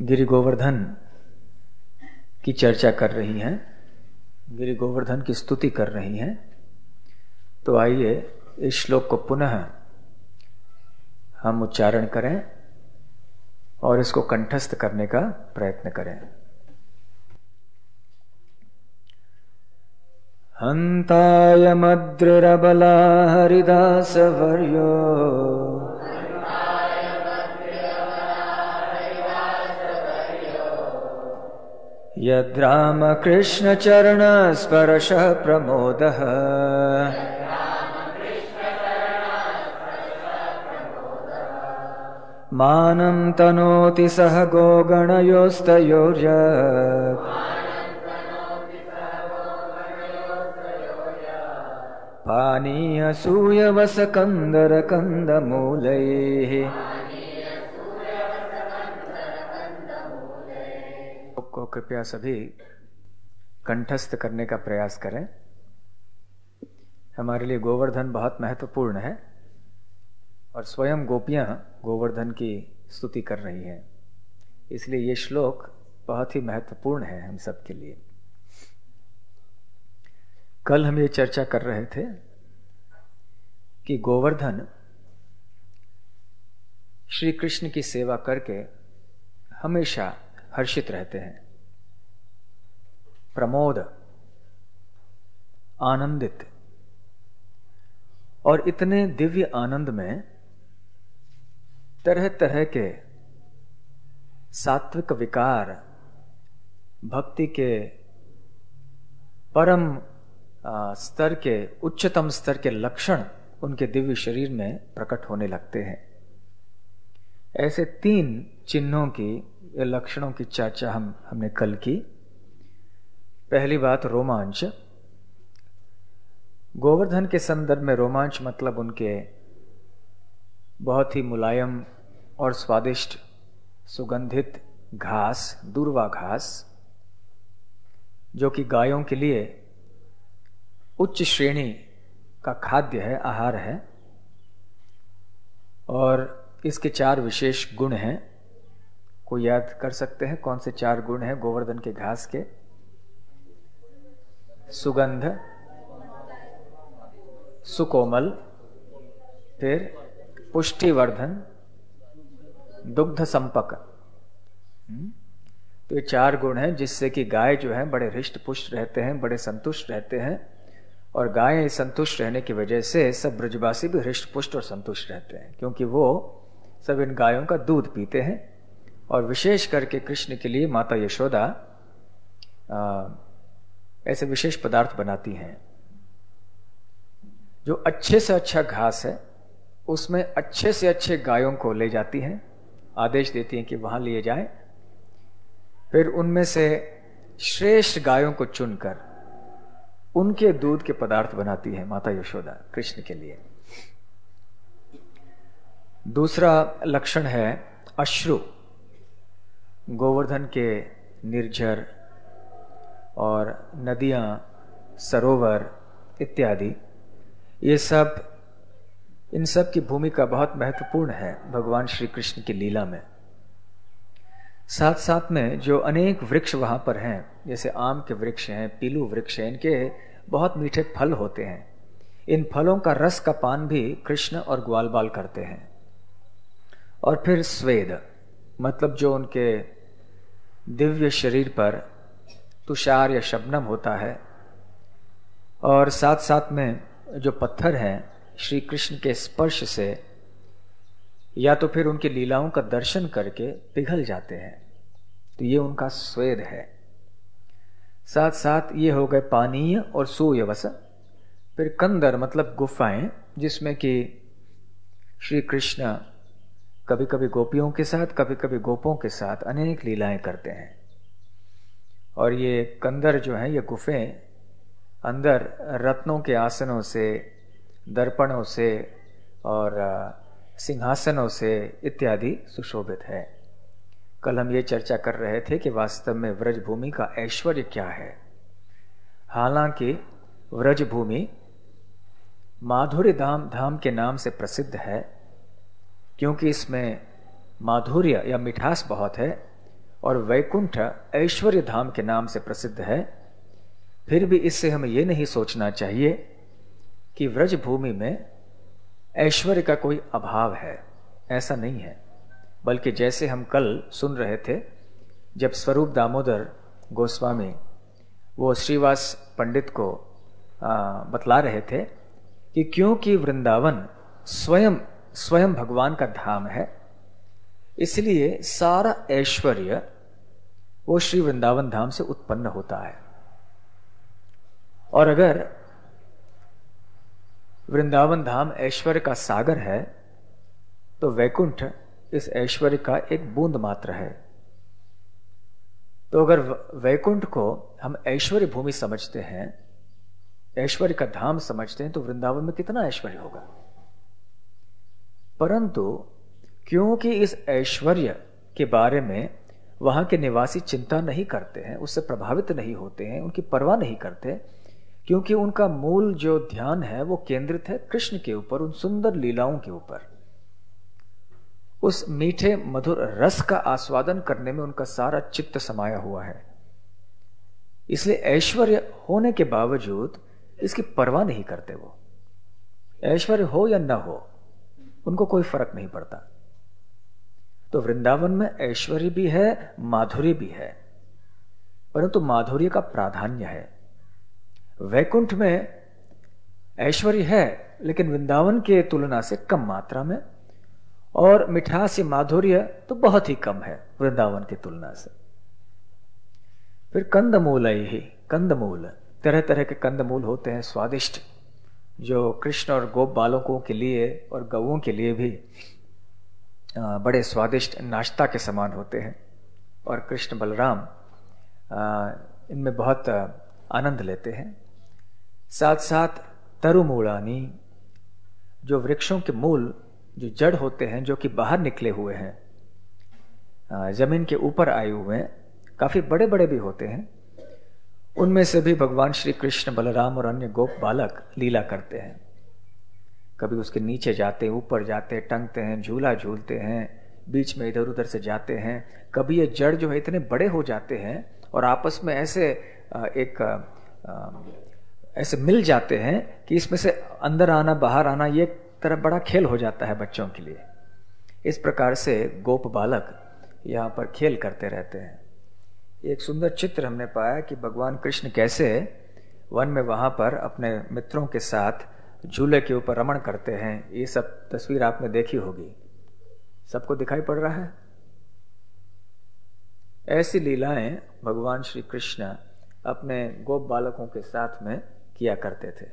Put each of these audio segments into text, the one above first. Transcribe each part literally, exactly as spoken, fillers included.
गिरि गोवर्धन की चर्चा कर रही हैं, गिरि गोवर्धन की स्तुति कर रही हैं। तो आइए इस श्लोक को पुनः हम उच्चारण करें और इसको कंठस्थ करने का प्रयत्न करें। हन्तायमद्रिरबला हरिदासवर्यो यद्रामकृष्णचरणस्पर्शः प्रमोदः मानं तनोति सह गोगणयोस्तयोर्यत् पानीयसूयवसकन्दरकन्दमूलैः। को कृपया सभी कंठस्थ करने का प्रयास करें। हमारे लिए गोवर्धन बहुत महत्वपूर्ण है और स्वयं गोपियां गोवर्धन की स्तुति कर रही हैं, इसलिए ये श्लोक बहुत ही महत्वपूर्ण है हम सब के लिए। कल हम ये चर्चा कर रहे थे कि गोवर्धन श्री कृष्ण की सेवा करके हमेशा हर्षित रहते हैं, प्रमोद, आनंदित, और इतने दिव्य आनंद में तरह तरह के सात्विक विकार, भक्ति के परम स्तर के, उच्चतम स्तर के लक्षण उनके दिव्य शरीर में प्रकट होने लगते हैं। ऐसे तीन चिन्हों की, लक्षणों की चर्चा हम हमने कल की। पहली बात रोमांच। गोवर्धन के संदर्भ में रोमांच मतलब उनके बहुत ही मुलायम और स्वादिष्ट सुगंधित घास, दूर्वा घास, जो कि गायों के लिए उच्च श्रेणी का खाद्य है, आहार है। और इसके चार विशेष गुण हैं। कोई याद कर सकते हैं कौन से चार गुण हैं गोवर्धन के घास के? सुगंध, सुकोमल, फिर पुष्टिवर्धन, दुग्ध संपक। तो ये चार गुण हैं जिससे कि गाय जो है बड़े हृष्ट पुष्ट रहते हैं, बड़े संतुष्ट रहते हैं। और गायें संतुष्ट रहने की वजह से सब ब्रजवासी भी हृष्ट पुष्ट और संतुष्ट रहते हैं, क्योंकि वो सब इन गायों का दूध पीते हैं। और विशेष करके कृष्ण के लिए माता यशोदा आ, ऐसे विशेष पदार्थ बनाती हैं। जो अच्छे से अच्छा घास है उसमें अच्छे से अच्छे गायों को ले जाती हैं, आदेश देती हैं कि वहां लिए जाएं। फिर उनमें से श्रेष्ठ गायों को चुनकर उनके दूध के पदार्थ बनाती है माता यशोदा कृष्ण के लिए। दूसरा लक्षण है अश्रु। गोवर्धन के निर्झर और नदियां, सरोवर इत्यादि, ये सब, इन सब की भूमिका बहुत महत्वपूर्ण है भगवान श्री कृष्ण की लीला में। साथ साथ में जो अनेक वृक्ष वहां पर हैं, जैसे आम के वृक्ष हैं, पीलू वृक्ष हैं, इनके बहुत मीठे फल होते हैं। इन फलों का रस का पान भी कृष्ण और ग्वाल बाल करते हैं। और फिर स्वेद, मतलब जो उनके दिव्य शरीर पर तुषार या शबनम होता है। और साथ साथ में जो पत्थर हैं श्री कृष्ण के स्पर्श से या तो फिर उनकी लीलाओं का दर्शन करके पिघल जाते हैं, तो ये उनका स्वेद है। साथ साथ ये हो गए पानीय और सूयवस। फिर कंदर मतलब गुफाएं, जिसमें कि श्री कृष्ण कभी कभी गोपियों के साथ, कभी कभी गोपों के साथ अनेक लीलाएं करते हैं। और ये कंदर जो है, ये गुफें अंदर रत्नों के आसनों से, दर्पणों से और सिंहासनों से इत्यादि सुशोभित है। कल हम ये चर्चा कर रहे थे कि वास्तव में व्रजभूमि का ऐश्वर्य क्या है। हालांकि व्रजभूमि माधुर्य धाम धाम के नाम से प्रसिद्ध है, क्योंकि इसमें माधुर्य या मिठास बहुत है और वैकुंठ ऐश्वर्य धाम के नाम से प्रसिद्ध है, फिर भी इससे हमें यह नहीं सोचना चाहिए कि व्रज भूमि में ऐश्वर्य का कोई अभाव है। ऐसा नहीं है, बल्कि जैसे हम कल सुन रहे थे जब स्वरूप दामोदर गोस्वामी वो श्रीवास पंडित को आ, बतला रहे थे कि क्योंकि वृंदावन स्वयं स्वयं भगवान का धाम है, इसलिए सारा ऐश्वर्य वो श्री वृंदावन धाम से उत्पन्न होता है। और अगर वृंदावन धाम ऐश्वर्य का सागर है तो वैकुंठ इस ऐश्वर्य का एक बूंद मात्र है। तो अगर वैकुंठ को हम ऐश्वर्य भूमि समझते हैं, ऐश्वर्य का धाम समझते हैं, तो वृंदावन में कितना ऐश्वर्य होगा। परंतु क्योंकि इस ऐश्वर्य के बारे में वहां के निवासी चिंता नहीं करते हैं, उससे प्रभावित नहीं होते हैं, उनकी परवाह नहीं करते, क्योंकि उनका मूल जो ध्यान है वो केंद्रित है कृष्ण के ऊपर, उन सुंदर लीलाओं के ऊपर, उस मीठे मधुर रस का आस्वादन करने में उनका सारा चित्त समाया हुआ है। इसलिए ऐश्वर्य होने के बावजूद इसकी परवाह नहीं करते। वो ऐश्वर्य हो या न हो उनको कोई फर्क नहीं पड़ता। तो वृंदावन में ऐश्वर्य भी है, माधुर्य भी है, परंतु माधुर्य का प्राधान्य है। वैकुंठ में ऐश्वर्य है लेकिन वृंदावन के तुलना से कम मात्रा में, और मिठास या माधुर्य तो बहुत ही कम है वृंदावन की तुलना से। फिर कंदमूल ही कंदमूल, तरह तरह के कंदमूल होते हैं स्वादिष्ट, जो कृष्ण और गोप बालकों के लिए और गौओं के लिए भी बड़े स्वादिष्ट नाश्ता के समान होते हैं, और कृष्ण बलराम इनमें बहुत आनंद लेते हैं। साथ साथ तरुमूलानी, जो वृक्षों के मूल, जो जड़ होते हैं, जो कि बाहर निकले हुए हैं, जमीन के ऊपर आए हुए हैं, काफी बड़े बड़े भी होते हैं, उनमें से भी भगवान श्री कृष्ण बलराम और अन्य गोप बालक लीला करते हैं। कभी उसके नीचे जाते, ऊपर जाते, टंगते हैं, झूला झूलते हैं, बीच में इधर उधर से जाते हैं। कभी ये जड़ जो है इतने बड़े हो जाते हैं और आपस में ऐसे एक ऐसे मिल जाते हैं कि इसमें से अंदर आना बाहर आना ये तरह बड़ा खेल हो जाता है बच्चों के लिए। इस प्रकार से गोप बालक यहाँ पर खेल करते रहते हैं। एक सुंदर चित्र हमने पाया कि भगवान कृष्ण कैसे वन में वहां पर अपने मित्रों के साथ झूले के ऊपर रमण करते हैं। ये सब तस्वीर आपने देखी होगी, सबको दिखाई पड़ रहा है। ऐसी लीलाएं भगवान श्री कृष्ण अपने गोप बालकों के साथ में किया करते थे।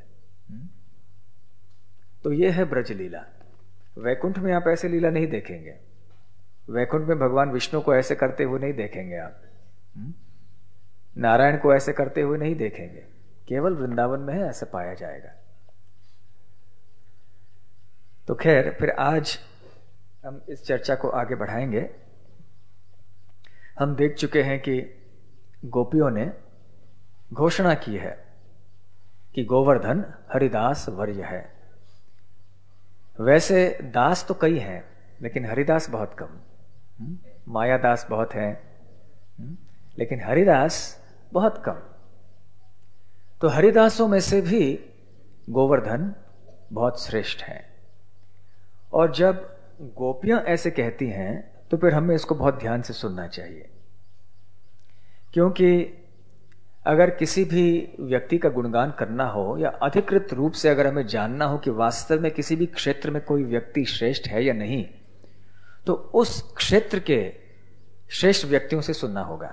तो ये है ब्रज लीला। वैकुंठ में आप ऐसे लीला नहीं देखेंगे। वैकुंठ में भगवान विष्णु को ऐसे करते हुए नहीं देखेंगे आप, नारायण को ऐसे करते हुए नहीं देखेंगे। केवल वृंदावन में है ऐसे पाया जाएगा। तो खैर, फिर आज हम इस चर्चा को आगे बढ़ाएंगे। हम देख चुके हैं कि गोपियों ने घोषणा की है कि गोवर्धन हरिदास वर्य है। वैसे दास तो कई हैं, लेकिन हरिदास बहुत कम। मायादास बहुत हैं, लेकिन हरिदास बहुत कम। तो हरिदासों में से भी गोवर्धन बहुत श्रेष्ठ हैं। और जब गोपियां ऐसे कहती हैं तो फिर हमें इसको बहुत ध्यान से सुनना चाहिए, क्योंकि अगर किसी भी व्यक्ति का गुणगान करना हो या अधिकृत रूप से अगर हमें जानना हो कि वास्तव में किसी भी क्षेत्र में कोई व्यक्ति श्रेष्ठ है या नहीं, तो उस क्षेत्र के श्रेष्ठ व्यक्तियों से सुनना होगा।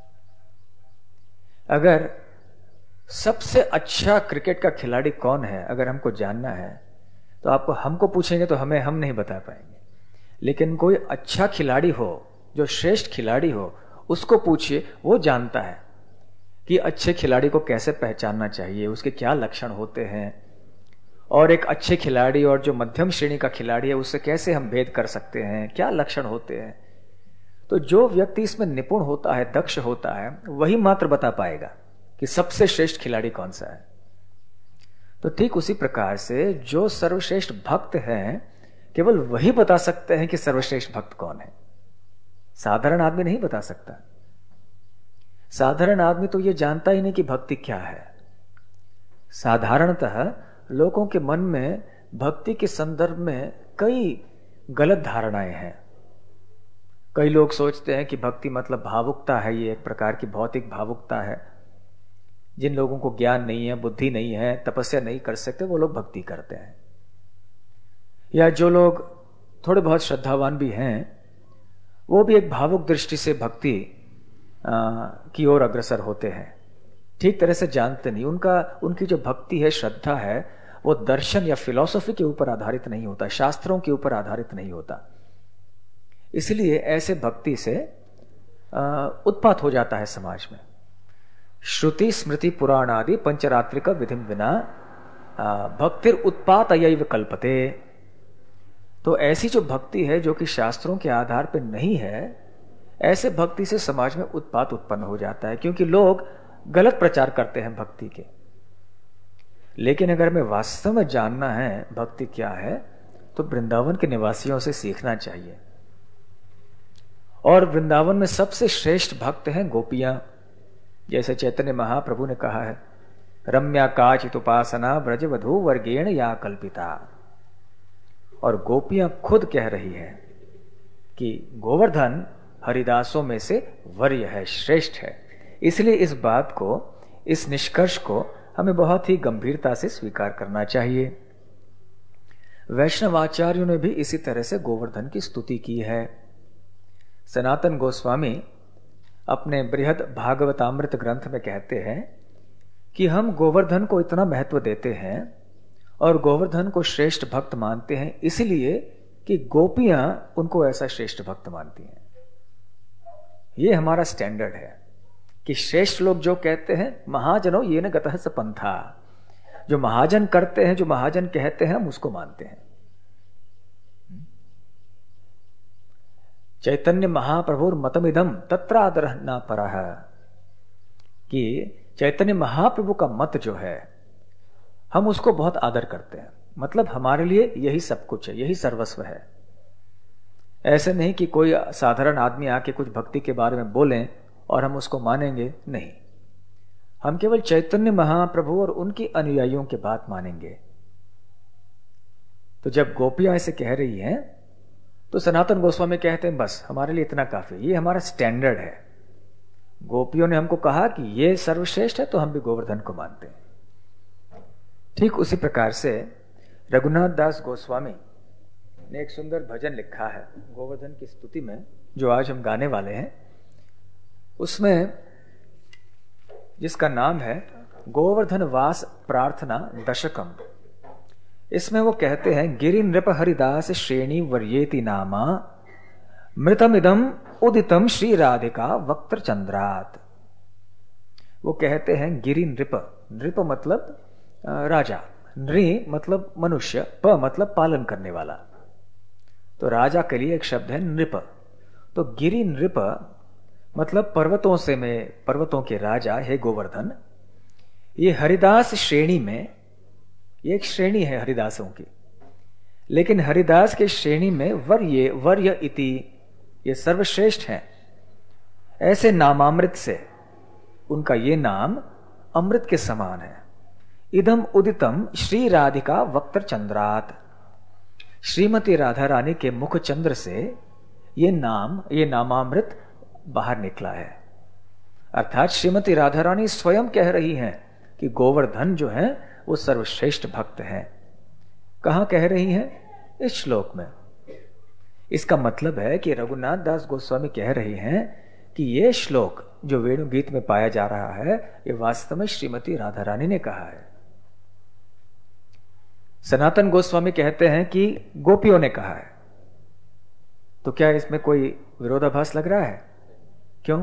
अगर सबसे अच्छा क्रिकेट का खिलाड़ी कौन है अगर हमको जानना है, तो आपको हमको पूछेंगे तो हमें हम नहीं बता पाएंगे। लेकिन कोई अच्छा खिलाड़ी हो, जो श्रेष्ठ खिलाड़ी हो, उसको पूछिए, वो जानता है कि अच्छे खिलाड़ी को कैसे पहचानना चाहिए, उसके क्या लक्षण होते हैं, और एक अच्छे खिलाड़ी और जो मध्यम श्रेणी का खिलाड़ी है उससे कैसे हम भेद कर सकते हैं, क्या लक्षण होते हैं। तो जो व्यक्ति इसमें निपुण होता है, दक्ष होता है, वही मात्र बता पाएगा कि सबसे श्रेष्ठ खिलाड़ी कौन सा है। तो ठीक उसी प्रकार से जो सर्वश्रेष्ठ भक्त हैं, केवल वही बता सकते हैं कि सर्वश्रेष्ठ भक्त कौन है। साधारण आदमी नहीं बता सकता। साधारण आदमी तो ये जानता ही नहीं कि भक्ति क्या है। साधारणतः लोगों के मन में भक्ति के संदर्भ में कई गलत धारणाएं हैं। कई लोग सोचते हैं कि भक्ति मतलब भावुकता है, ये एक प्रकार की भौतिक भावुकता है। जिन लोगों को ज्ञान नहीं है, बुद्धि नहीं है, तपस्या नहीं कर सकते, वो लोग भक्ति करते हैं। या जो लोग थोड़े बहुत श्रद्धावान भी हैं, वो भी एक भावुक दृष्टि से भक्ति की ओर अग्रसर होते हैं। ठीक तरह से जानते नहीं। उनका उनकी जो भक्ति है, श्रद्धा है, वो दर्शन या फिलॉसफी के ऊपर आधारित नहीं होता, शास्त्रों के ऊपर आधारित नहीं होता। इसलिए ऐसे भक्ति से उत्पात हो जाता है समाज में। श्रुति स्मृति पुराण आदि पंचरात्रिक विधिम विना भक्तिर उत्पात अयैव कल्पते। तो ऐसी जो भक्ति है जो कि शास्त्रों के आधार पर नहीं है, ऐसे भक्ति से समाज में उत्पात उत्पन्न हो जाता है, क्योंकि लोग गलत प्रचार करते हैं भक्ति के। लेकिन अगर हमें वास्तव में जानना है भक्ति क्या है, तो वृंदावन के निवासियों से सीखना चाहिए। और वृंदावन में सबसे श्रेष्ठ भक्त हैं गोपियां। जैसे चैतन्य महाप्रभु ने कहा है, रम्या काचित उपासना ब्रजवधू वर्गेण या कल्पिता। और गोपियां खुद कह रही हैं कि गोवर्धन हरिदासों में से वर्य है, श्रेष्ठ है। इसलिए इस बात को, इस निष्कर्ष को हमें बहुत ही गंभीरता से स्वीकार करना चाहिए। वैष्णवाचार्यों ने भी इसी तरह से गोवर्धन की स्तुति की है। सनातन गोस्वामी अपने बृहद भागवतामृत ग्रंथ में कहते हैं कि हम गोवर्धन को इतना महत्व देते हैं और गोवर्धन को श्रेष्ठ भक्त मानते हैं, इसलिए कि गोपियां उनको ऐसा श्रेष्ठ भक्त मानती हैं। ये हमारा स्टैंडर्ड है कि श्रेष्ठ लोग जो कहते हैं, महाजनों ये न गतः स पंथा, जो महाजन करते हैं, जो महाजन कहते हैं, हम उसको मानते हैं। चैतन्य महाप्रभुर मतमिदम तत्रादरः न परः, कि चैतन्य महाप्रभु का मत जो है हम उसको बहुत आदर करते हैं। मतलब हमारे लिए यही सब कुछ है, यही सर्वस्व है। ऐसे नहीं कि कोई साधारण आदमी आके कुछ भक्ति के बारे में बोलें और हम उसको मानेंगे, नहीं। हम केवल चैतन्य महाप्रभु और उनकी अनुयायियों की बात मानेंगे। तो जब गोपियां ऐसे कह रही हैं, तो सनातन गोस्वामी कहते हैं बस हमारे लिए इतना काफी, ये हमारा स्टैंडर्ड है। गोपियों ने हमको कहा कि ये सर्वश्रेष्ठ है, तो हम भी गोवर्धन को मानते हैं। ठीक उसी प्रकार से रघुनाथ दास गोस्वामी ने एक सुंदर भजन लिखा है गोवर्धन की स्तुति में, जो आज हम गाने वाले हैं। उसमें जिसका नाम है गोवर्धन वास प्रार्थना दशकम, इसमें वो कहते हैं, गिरि नृप हरिदास श्रेणी वर्येति नामा मृतमिदम उदितम श्री राधिका वक्त्र चंद्रात। वो कहते हैं गिरि नृप, नृप मतलब राजा, नृ मतलब मनुष्य, प मतलब पालन करने वाला। तो राजा के लिए एक शब्द है नृप। तो गिरि नृप मतलब पर्वतों से में पर्वतों के राजा है गोवर्धन। ये हरिदास श्रेणी में, ये एक श्रेणी है हरिदासों की, लेकिन हरिदास के श्रेणी में वर्य वर्य इति, ये सर्वश्रेष्ठ हैं। ऐसे नामामृत से उनका ये नाम अमृत के समान है। इदम उदितम श्री राधिका वक्त्र चंद्रात, श्रीमती राधा रानी के मुख चंद्र से ये नाम, ये नामामृत बाहर निकला है। अर्थात श्रीमती राधा रानी स्वयं कह रही हैं कि गोवर्धन जो है वो सर्वश्रेष्ठ भक्त हैं। कहां कह रही हैं? इस श्लोक में। इसका मतलब है कि रघुनाथ दास गोस्वामी कह रही हैं कि ये श्लोक जो वेणु गीत में पाया जा रहा है, ये वास्तव में श्रीमती राधा रानी ने कहा है। सनातन गोस्वामी कहते हैं कि गोपियों ने कहा है। तो क्या इसमें कोई विरोधाभास लग रहा है? क्यों?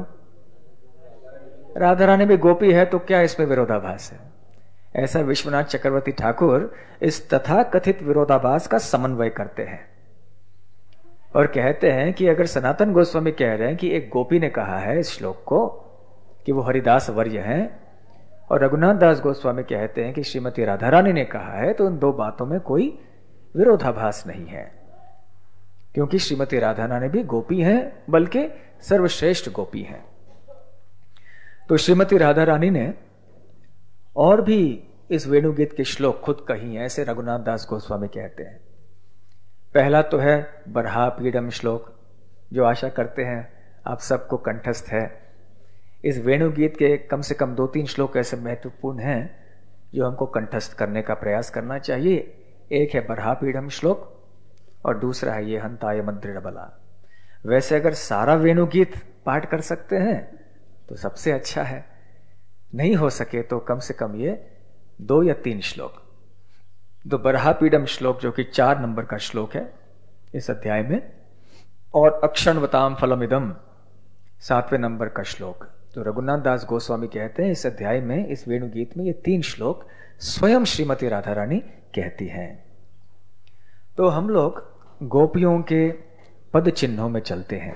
राधा रानी भी गोपी है, तो क्या इसमें विरोधाभास है? ऐसा विश्वनाथ चक्रवर्ती ठाकुर इस तथा कथित विरोधाभास का समन्वय करते हैं और कहते हैं कि अगर सनातन गोस्वामी कह रहे हैं कि एक गोपी ने कहा है इस श्लोक को कि वो हरिदास वर्य हैं, और रघुनाथ दास गोस्वामी कहते हैं कि श्रीमती राधा रानी ने कहा है, तो उन दो बातों में कोई विरोधाभास नहीं है। क्योंकि श्रीमती राधा रानी भी गोपी हैं, बल्कि सर्वश्रेष्ठ गोपी हैं। तो श्रीमती राधा रानी ने और भी इस वेणुगीत के श्लोक खुद कही हैं, ऐसे रघुनाथ दास गोस्वामी कहते हैं। पहला तो है बरहा पीडम श्लोक, जो आशा करते हैं आप सबको कंठस्थ है। इस वेणुगीत के कम से कम दो तीन श्लोक ऐसे महत्वपूर्ण हैं जो हमको कंठस्थ करने का प्रयास करना चाहिए। एक है बरहा पीडम श्लोक और दूसरा है ये हंताय मद्रिण बला। वैसे अगर सारा वेणुगीत पाठ कर सकते हैं तो सबसे अच्छा है, नहीं हो सके तो कम से कम ये दो या तीन श्लोक। तो बरहा पीडम श्लोक जो कि चार नंबर का श्लोक है इस अध्याय में, और अक्षणवताम फलमिदम सातवें नंबर का श्लोक। तो रघुनाथ दास गोस्वामी कहते हैं इस अध्याय में, इस वेणुगीत में ये तीन श्लोक स्वयं श्रीमती राधा रानी कहती हैं। तो हम लोग गोपियों के पद चिन्हों में चलते हैं।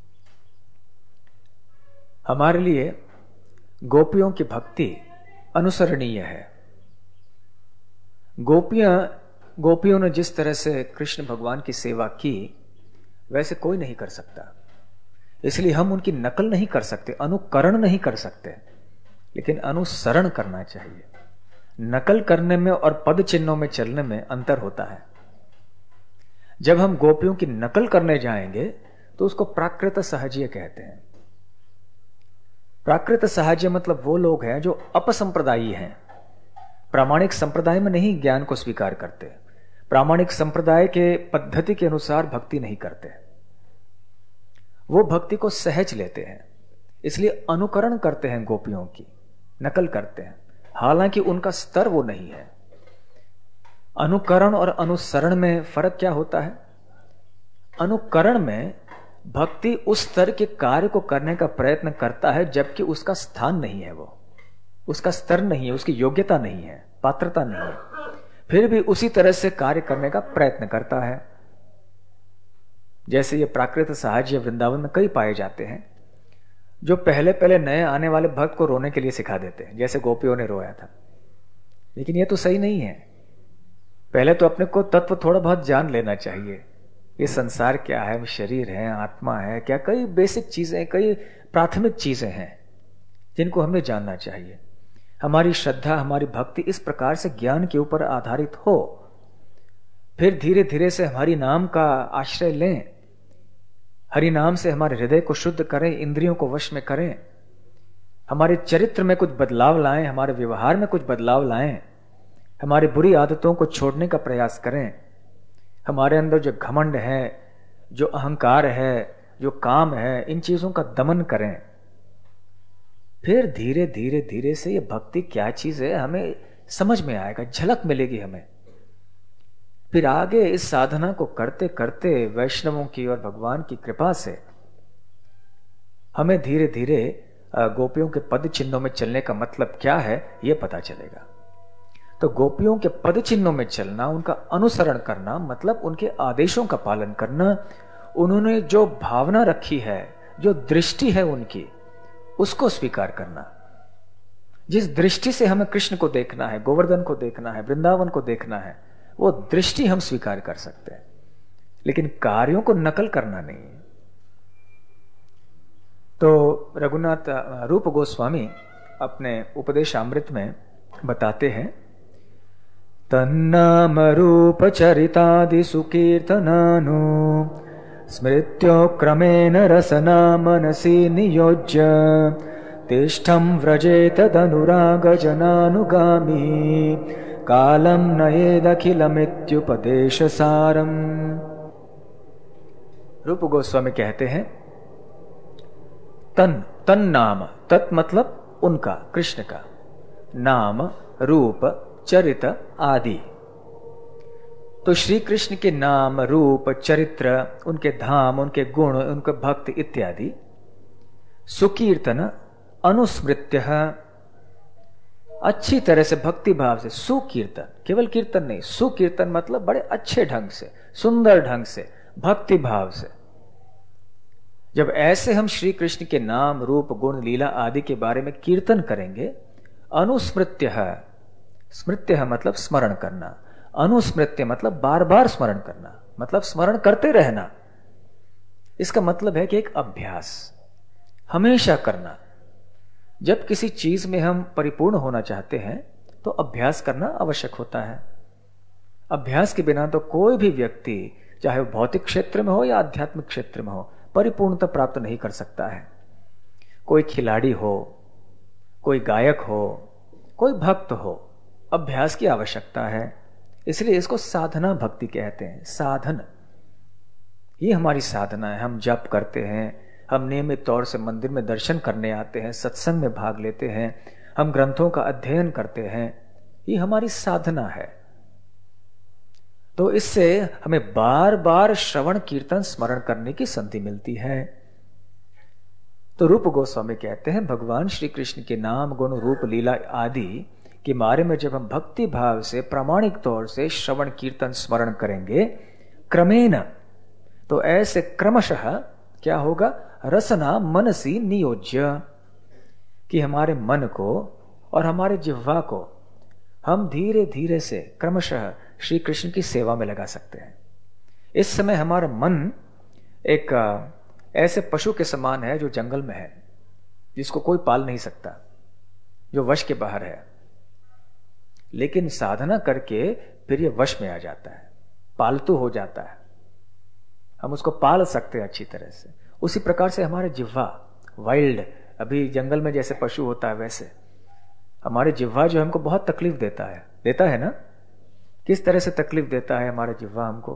हमारे लिए गोपियों की भक्ति अनुसरणीय है। गोपियां गोपियों ने जिस तरह से कृष्ण भगवान की सेवा की वैसे कोई नहीं कर सकता, इसलिए हम उनकी नकल नहीं कर सकते, अनुकरण नहीं कर सकते, लेकिन अनुसरण करना चाहिए। नकल करने में और पद चिन्हों में चलने में अंतर होता है। जब हम गोपियों की नकल करने जाएंगे तो उसको प्राकृत सहज्य कहते हैं। प्राकृत सहज्य मतलब वो लोग हैं जो अपसंप्रदायी हैं, प्रामाणिक संप्रदाय में नहीं ज्ञान को स्वीकार करते, प्रामाणिक संप्रदाय के पद्धति के अनुसार भक्ति नहीं करते, वो भक्ति को सहज लेते हैं, इसलिए अनुकरण करते हैं, गोपियों की नकल करते हैं, हालांकि उनका स्तर वो नहीं है। अनुकरण और अनुसरण में फर्क क्या होता है? अनुकरण में भक्ति उस स्तर के कार्य को करने का प्रयत्न करता है जबकि उसका स्थान नहीं है, वो उसका स्तर नहीं है, उसकी योग्यता नहीं है, पात्रता नहीं है, फिर भी उसी तरह से कार्य करने का प्रयत्न करता है। जैसे ये प्राकृत सहज्य वृंदावन में कई पाए जाते हैं जो पहले पहले नए आने वाले भक्त को रोने के लिए सिखा देते हैं, जैसे गोपियों ने रोया था। लेकिन ये तो सही नहीं है। पहले तो अपने को तत्व थोड़ा बहुत जान लेना चाहिए। ये संसार क्या है, शरीर है, आत्मा है, क्या कई बेसिक चीजें, कई प्राथमिक चीजें हैं जिनको हमें जानना चाहिए। हमारी श्रद्धा, हमारी भक्ति इस प्रकार से ज्ञान के ऊपर आधारित हो, फिर धीरे धीरे से हमारी नाम का आश्रय लें, हरि नाम से हमारे हृदय को शुद्ध करें, इंद्रियों को वश में करें, हमारे चरित्र में कुछ बदलाव लाएं, हमारे व्यवहार में कुछ बदलाव लाएं, हमारी बुरी आदतों को छोड़ने का प्रयास करें, हमारे अंदर जो घमंड है, जो अहंकार है, जो काम है, इन चीजों का दमन करें। फिर धीरे धीरे धीरे से ये भक्ति क्या चीज है हमें समझ में आएगा, झलक मिलेगी हमें। फिर आगे इस साधना को करते करते वैष्णवों की और भगवान की कृपा से हमें धीरे धीरे गोपियों के पद चिन्हों में चलने का मतलब क्या है ये पता चलेगा। तो गोपियों के पद चिन्हों में चलना, उनका अनुसरण करना मतलब उनके आदेशों का पालन करना, उन्होंने जो भावना रखी है, जो दृष्टि है उनकी, उसको स्वीकार करना। जिस दृष्टि से हमें कृष्ण को देखना है, गोवर्धन को देखना है, वृंदावन को देखना है, वो दृष्टि हम स्वीकार कर सकते हैं, लेकिन कार्यों को नकल करना नहीं है। तो रघुनाथ रूप गोस्वामी अपने उपदेशामृत में बताते हैं, तन्नाम रूप चरितादि सुकीर्तनानु स्मृत्यो क्रमेण रसना मनसि नियोज्य तिष्ठं व्रजेत तदनुराग जनानुगामी कालम नयेदखिलमित्युपदेश सारम। रूप गोस्वामी कहते हैं, तन तन नाम, तत् मतलब उनका, कृष्ण का, नाम, रूप, चरित आदि। तो श्री कृष्ण के नाम, रूप, चरित्र, उनके धाम, उनके गुण, उनके भक्त इत्यादि सुकीर्तन अनुस्मृत्य, अच्छी तरह से भक्ति भाव से, सुकीर्तन, केवल कीर्तन नहीं, सुकीर्तन मतलब बड़े अच्छे ढंग से, सुंदर ढंग से, भक्ति भाव से। जब ऐसे हम श्री कृष्ण के नाम, रूप, गुण, लीला आदि के बारे में कीर्तन करेंगे, अनुस्मृत्य, स्मृत्य मतलब स्मरण करना, अनुस्मृत्य मतलब बार बार स्मरण करना, मतलब स्मरण करते रहना। इसका मतलब है कि एक अभ्यास हमेशा करना। जब किसी चीज में हम परिपूर्ण होना चाहते हैं तो अभ्यास करना आवश्यक होता है। अभ्यास के बिना तो कोई भी व्यक्ति, चाहे वो भौतिक क्षेत्र में हो या आध्यात्मिक क्षेत्र में हो, परिपूर्णता प्राप्त नहीं कर सकता है। कोई खिलाड़ी हो, कोई गायक हो, कोई भक्त हो, अभ्यास की आवश्यकता है। इसलिए इसको साधना भक्ति कहते हैं। साधन, ये हमारी साधना है। हम जप करते हैं, हम नियमित तौर से मंदिर में दर्शन करने आते हैं, सत्संग में भाग लेते हैं, हम ग्रंथों का अध्ययन करते हैं, ये हमारी साधना है। तो इससे हमें बार बार श्रवण कीर्तन स्मरण करने की संधि मिलती है। तो रूप गोस्वामी कहते हैं, भगवान श्री कृष्ण के नाम गुण रूप लीला आदि के बारे में जब हम भक्ति भाव से प्रामाणिक तौर से श्रवण कीर्तन स्मरण करेंगे क्रमेण, तो ऐसे क्रमशः क्या होगा, रसना मनसी नियोज्य, कि हमारे मन को और हमारे जिह्वा को हम धीरे धीरे से क्रमशः श्री कृष्ण की सेवा में लगा सकते हैं। इस समय हमारा मन एक ऐसे पशु के समान है जो जंगल में है, जिसको कोई पाल नहीं सकता, जो वश के बाहर है। लेकिन साधना करके फिर ये वश में आ जाता है, पालतू हो जाता है, हम उसको पाल सकते हैं अच्छी तरह से। उसी प्रकार से हमारे जिह्वा, वाइल्ड, अभी जंगल में जैसे पशु होता है वैसे हमारे जिह्वा जो हमको बहुत तकलीफ देता है, देता है ना। किस तरह से तकलीफ देता है हमारा जिह्वा हमको?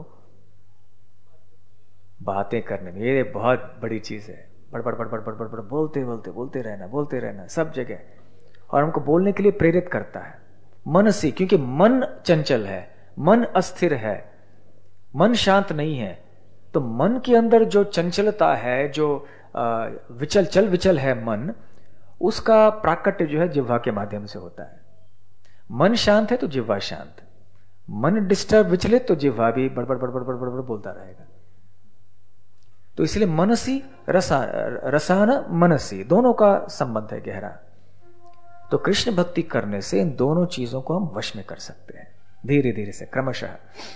बातें करने में, ये बहुत बड़ी चीज है। बड़बड़ बड़बड़ बड़बड़ बड़ बोलते बोलते बोलते रहना बोलते रहना सब जगह, और हमको बोलने के लिए प्रेरित करता है मन से, क्योंकि मन चंचल है, मन अस्थिर है, मन शांत नहीं है। तो मन के अंदर जो चंचलता है, जो विचल चल विचल है मन, उसका प्राकट्य जो है जिह्वा के माध्यम से होता है। मन शांत है तो जिह्वा शांत, मन डिस्टर्ब विचलित तो जिह्वा भी बड़बड़ बड़बड़ बड़बड़ बड़बड़ बोलता रहेगा। तो इसलिए मनसी रसा रसान मनसी, दोनों का संबंध है गहरा। तो कृष्ण भक्ति करने से इन दोनों चीजों को हम वश में कर सकते हैं धीरे धीरे से, क्रमशः।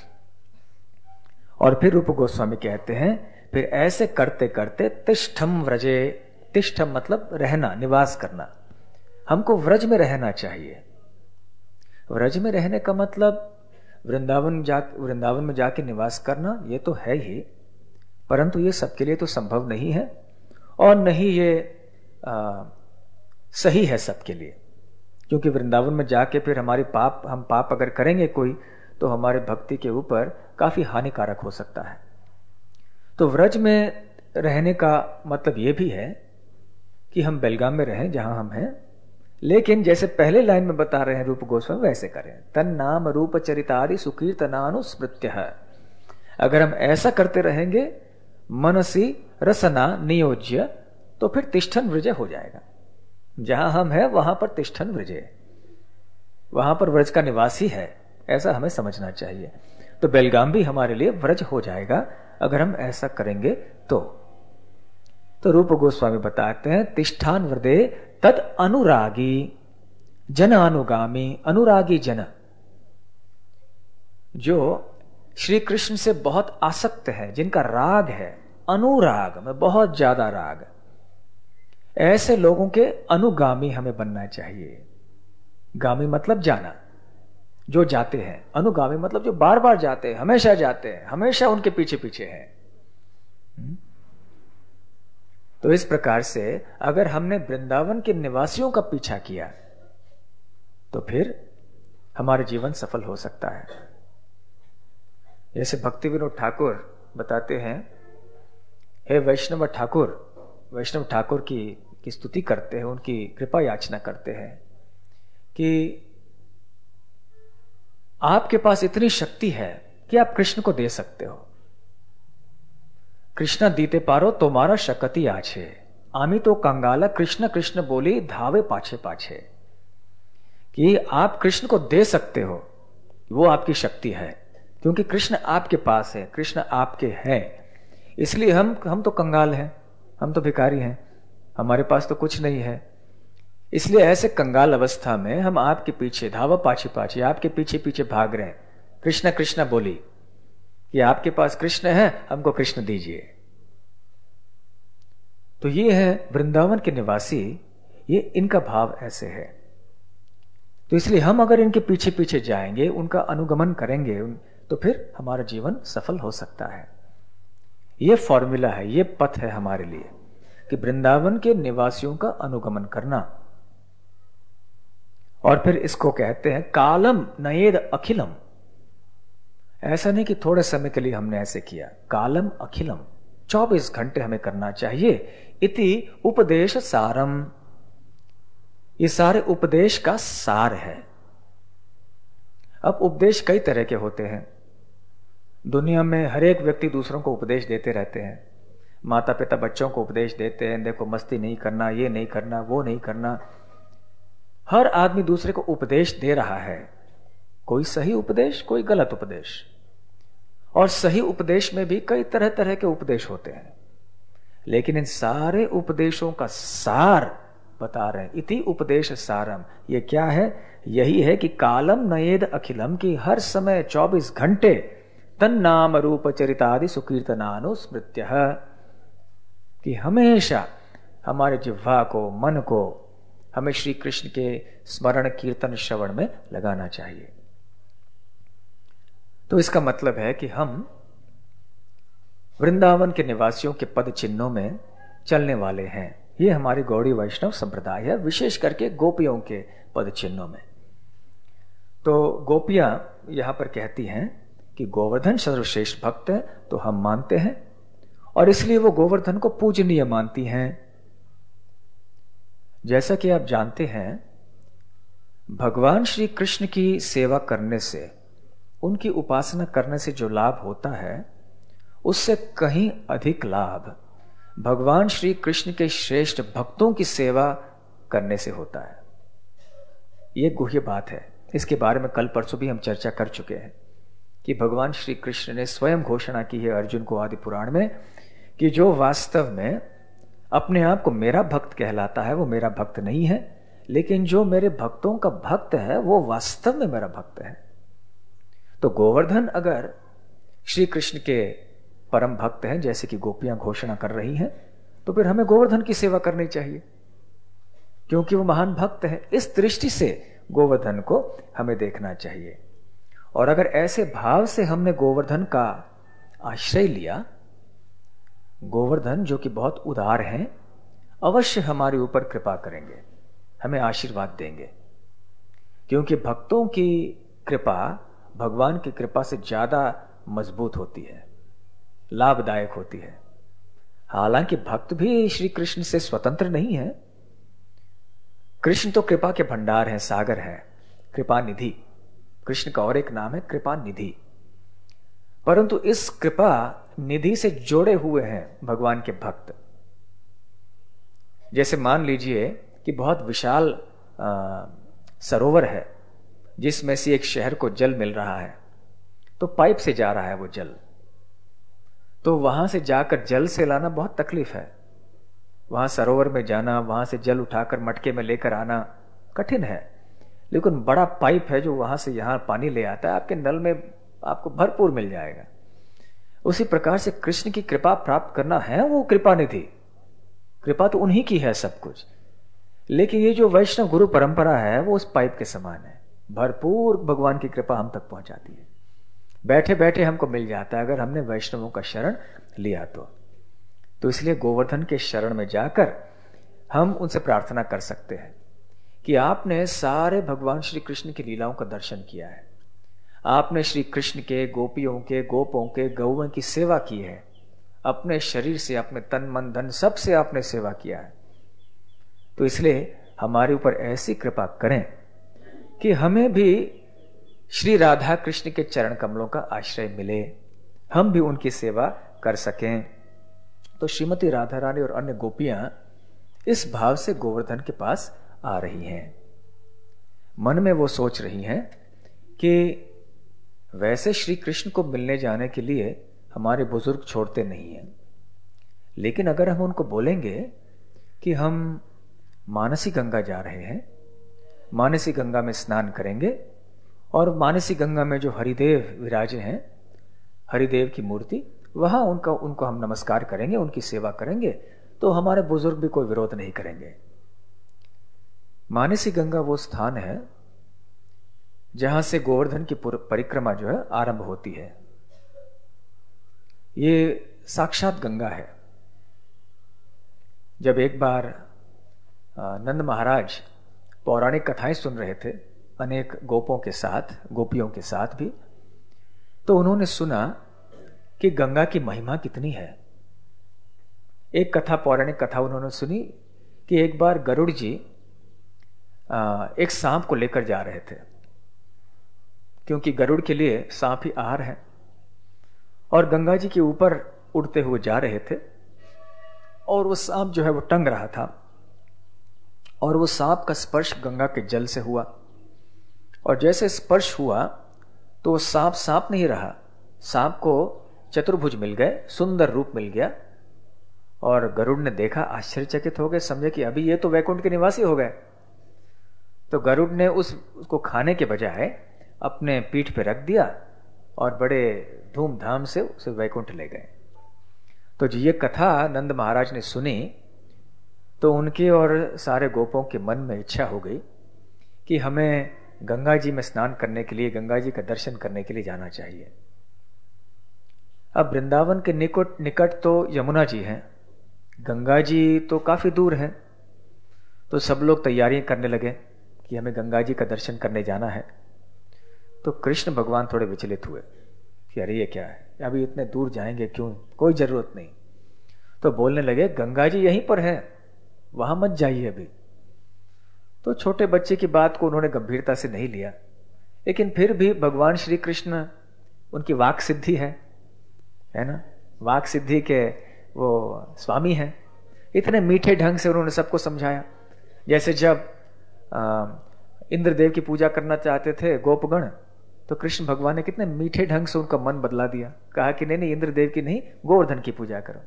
और फिर रूप गोस्वामी कहते हैं, फिर ऐसे करते करते तिष्ठम व्रजे, तिष्ठम मतलब रहना, निवास करना। हमको व्रज में रहना चाहिए। व्रज में रहने का मतलब वृंदावन जा वृंदावन में जाके निवास करना, ये तो है ही, परंतु ये सबके लिए तो संभव नहीं है, और नहीं ये आ, सही है सबके लिए। क्योंकि वृंदावन में जाके फिर हमारे पाप, हम पाप अगर करेंगे कोई, तो हमारे भक्ति के ऊपर काफी हानिकारक हो सकता है। तो व्रज में रहने का मतलब यह भी है कि हम बेलगाम में रहें जहां हम हैं, लेकिन जैसे पहले लाइन में बता रहे हैं रूप गोस्वामी, वैसे करें। तन नाम रूप चरितादि सुकीर्तनानुस्मृत्य है। अगर हम ऐसा करते रहेंगे मनसी रसना नियोज्य, तो फिर तिष्ठन व्रज हो जाएगा। जहां हम हैं वहां पर तिष्ठन व्रज, वहां पर व्रज का निवासी है, ऐसा हमें समझना चाहिए। तो बेलगाम भी हमारे लिए व्रज हो जाएगा अगर हम ऐसा करेंगे तो। तो रूप गोस्वामी बताते हैं, तिष्ठान व्रदे तद अनुरागी जन अनुगामी। अनुरागी जन, जो श्री कृष्ण से बहुत आसक्त है, जिनका राग है, अनुराग में बहुत ज्यादा राग, ऐसे लोगों के अनुगामी हमें बनना चाहिए। गामी मतलब जाना, जो जाते हैं। अनुगामी मतलब जो बार बार जाते हैं, हमेशा जाते हैं, हमेशा उनके पीछे पीछे हैं। तो इस प्रकार से अगर हमने वृंदावन के निवासियों का पीछा किया तो फिर हमारे जीवन सफल हो सकता है। जैसे भक्ति विनोद ठाकुर बताते हैं, हे वैष्णव ठाकुर, वैष्णव ठाकुर की की स्तुति करते हैं, उनकी कृपा याचना करते हैं कि आपके पास इतनी शक्ति है कि आप कृष्ण को दे सकते हो। कृष्ण दीते पारो तुम्हारा शकति आछे, आमी तो कंगाला कृष्ण कृष्ण बोली धावे पाछे पाछे। कि आप कृष्ण को दे सकते हो, वो आपकी शक्ति है, क्योंकि कृष्ण आपके पास है, कृष्ण आपके हैं। इसलिए हम हम तो कंगाल हैं, हम तो भिखारी हैं, हमारे पास तो कुछ नहीं है। इसलिए ऐसे कंगाल अवस्था में हम आपके पीछे धावा पाछे पाछे, आपके पीछे पीछे भाग रहे हैं, कृष्ण कृष्ण बोली। कि आपके पास कृष्ण है, हमको कृष्ण दीजिए। तो ये है वृंदावन के निवासी, ये इनका भाव ऐसे है। तो इसलिए हम अगर इनके पीछे पीछे जाएंगे, उनका अनुगमन करेंगे, तो फिर हमारा जीवन सफल हो सकता है। ये फॉर्मूला है, ये पथ है हमारे लिए कि वृंदावन के निवासियों का अनुगमन करना। और फिर इसको कहते हैं कालम नयेद अखिलम। ऐसा नहीं कि थोड़े समय के लिए हमने ऐसे किया, कालम अखिलम, चौबीस घंटे हमें करना चाहिए। इति उपदेश सारम, ये सारे उपदेश का सार है। अब उपदेश कई तरह के होते हैं। दुनिया में हर एक व्यक्ति दूसरों को उपदेश देते रहते हैं। माता पिता बच्चों को उपदेश देते हैं, देखो मस्ती नहीं करना, ये नहीं करना, वो नहीं करना। हर आदमी दूसरे को उपदेश दे रहा है, कोई सही उपदेश, कोई गलत उपदेश। और सही उपदेश में भी कई तरह तरह के उपदेश होते हैं, लेकिन इन सारे उपदेशों का सार बता रहे हैं। इति उपदेश सारम, ये क्या है? यही है कि कालम नयेद अखिलम, की हर समय चौबीस घंटे तन्नाम रूप चरितादि सुकीर्तनानुस्मृत्य, कि हमेशा हमारे जिह्वा को, मन को हमें श्री कृष्ण के स्मरण कीर्तन श्रवण में लगाना चाहिए। तो इसका मतलब है कि हम वृंदावन के निवासियों के पद चिन्हों में चलने वाले हैं। ये हमारी गौड़ी वैष्णव संप्रदाय है, विशेष करके गोपियों के पद चिन्हों में। तो गोपियां यहां पर कहती हैं कि गोवर्धन सर्वश्रेष्ठ भक्त है, तो हम मानते हैं, और इसलिए वो गोवर्धन को पूजनीय मानती हैं। जैसा कि आप जानते हैं, भगवान श्री कृष्ण की सेवा करने से, उनकी उपासना करने से जो लाभ होता है, उससे कहीं अधिक लाभ भगवान श्री कृष्ण के श्रेष्ठ भक्तों की सेवा करने से होता है। यह गुह्य बात है। इसके बारे में कल परसों भी हम चर्चा कर चुके हैं कि भगवान श्री कृष्ण ने स्वयं घोषणा की है अर्जुन को आदि पुराण में कि जो वास्तव में अपने आप को मेरा भक्त कहलाता है, वो मेरा भक्त नहीं है, लेकिन जो मेरे भक्तों का भक्त है, वो वास्तव में मेरा भक्त है। तो गोवर्धन अगर श्री कृष्ण के परम भक्त हैं, जैसे कि गोपियां घोषणा कर रही हैं, तो फिर हमें गोवर्धन की सेवा करनी चाहिए, क्योंकि वो महान भक्त है। इस दृष्टि से गोवर्धन को हमें देखना चाहिए। और अगर ऐसे भाव से हमने गोवर्धन का आश्रय लिया, गोवर्धन जो कि बहुत उदार हैं, अवश्य हमारे ऊपर कृपा करेंगे, हमें आशीर्वाद देंगे, क्योंकि भक्तों की कृपा भगवान की कृपा से ज्यादा मजबूत होती है, लाभदायक होती है। हालांकि भक्त भी श्री कृष्ण से स्वतंत्र नहीं है। कृष्ण तो कृपा के भंडार है, सागर है, कृपा निधि। कृष्ण का और एक नाम है कृपा निधि। परंतु इस कृपा निधि से जोड़े हुए हैं भगवान के भक्त। जैसे मान लीजिए कि बहुत विशाल आ, सरोवर है, जिसमें से एक शहर को जल मिल रहा है, तो पाइप से जा रहा है वो जल, तो वहां से जाकर जल से लाना बहुत तकलीफ है। वहां सरोवर में जाना, वहां से जल उठाकर मटके में लेकर आना कठिन है। लेकिन बड़ा पाइप है जो वहां से यहां पानी ले आता है, आपके नल में आपको भरपूर मिल जाएगा। उसी प्रकार से कृष्ण की कृपा प्राप्त करना है वो कृपा निधि। कृपा तो उन्हीं की है सब कुछ, लेकिन ये जो वैष्णव गुरु परंपरा है वो उस पाइप के समान है, भरपूर भगवान की कृपा हम तक पहुंचाती है, बैठे बैठे हमको मिल जाता है अगर हमने वैष्णवों का शरण लिया तो। तो इसलिए गोवर्धन के शरण में जाकर हम उनसे प्रार्थना कर सकते हैं कि आपने सारे भगवान श्री कृष्ण की लीलाओं का दर्शन किया है, आपने श्री कृष्ण के, गोपियों के, गोपों के, गौओं की सेवा की है, अपने शरीर से, अपने तन मन धन सब से आपने सेवा किया है। तो इसलिए हमारे ऊपर ऐसी कृपा करें कि हमें भी श्री राधा कृष्ण के चरण कमलों का आश्रय मिले, हम भी उनकी सेवा कर सकें। तो श्रीमती राधा रानी और अन्य गोपियां इस भाव से गोवर्धन के पास आ रही हैं। मन में वो सोच रही हैं कि वैसे श्री कृष्ण को मिलने जाने के लिए हमारे बुजुर्ग छोड़ते नहीं हैं, लेकिन अगर हम उनको बोलेंगे कि हम मानसी गंगा जा रहे हैं, मानसी गंगा में स्नान करेंगे और मानसी गंगा में जो हरिदेव विराजे हैं हरिदेव की मूर्ति, वहां उनका उनको हम नमस्कार करेंगे, उनकी सेवा करेंगे, तो हमारे बुजुर्ग भी कोई विरोध नहीं करेंगे। मानसी गंगा वो स्थान है जहां से गोवर्धन की परिक्रमा जो है आरंभ होती है। ये साक्षात गंगा है। जब एक बार नंद महाराज पौराणिक कथाएं सुन रहे थे अनेक गोपों के साथ, गोपियों के साथ भी, तो उन्होंने सुना कि गंगा की महिमा कितनी है। एक कथा, पौराणिक कथा उन्होंने सुनी कि एक बार गरुड़ जी एक सांप को लेकर जा रहे थे, क्योंकि गरुड़ के लिए सांप ही आहार है, और गंगा जी के ऊपर उड़ते हुए जा रहे थे, और वो सांप जो है वो टंग रहा था, और वो सांप का स्पर्श गंगा के जल से हुआ, और जैसे स्पर्श हुआ तो वो सांप सांप नहीं रहा, सांप को चतुर्भुज मिल गए, सुंदर रूप मिल गया। और गरुड़ ने देखा, आश्चर्यचकित हो गए, समझे कि अभी ये तो वैकुंठ के निवासी हो गए। तो गरुड़ ने उस उसको खाने के बजाय अपने पीठ पे रख दिया और बड़े धूमधाम से उसे वैकुंठ ले गए। तो ये कथा नंद महाराज ने सुनी तो उनके और सारे गोपों के मन में इच्छा हो गई कि हमें गंगा जी में स्नान करने के लिए, गंगा जी का दर्शन करने के लिए जाना चाहिए। अब वृंदावन के निकट निकट तो यमुना जी हैं, गंगा जी तो काफी दूर हैं। तो सब लोग तैयारियां करने लगे कि हमें गंगा जी का दर्शन करने जाना है। तो कृष्ण भगवान थोड़े विचलित हुए कि अरे ये क्या है, अभी इतने दूर जाएंगे क्यों, कोई जरूरत नहीं। तो बोलने लगे, गंगा जी यहीं पर है, वहां मत जाइए अभी। तो छोटे बच्चे की बात को उन्होंने गंभीरता से नहीं लिया, लेकिन फिर भी भगवान श्री कृष्ण, उनकी वाक सिद्धि है है ना, वाक सिद्धि के वो स्वामी हैं। इतने मीठे ढंग से उन्होंने सबको समझाया। जैसे जब इंद्रदेव की पूजा करना चाहते थे गोपगण, तो कृष्ण भगवान ने कितने मीठे ढंग से उनका मन बदला दिया, कहा कि नहीं नहीं इंद्रदेव की नहीं, गोवर्धन की पूजा करो।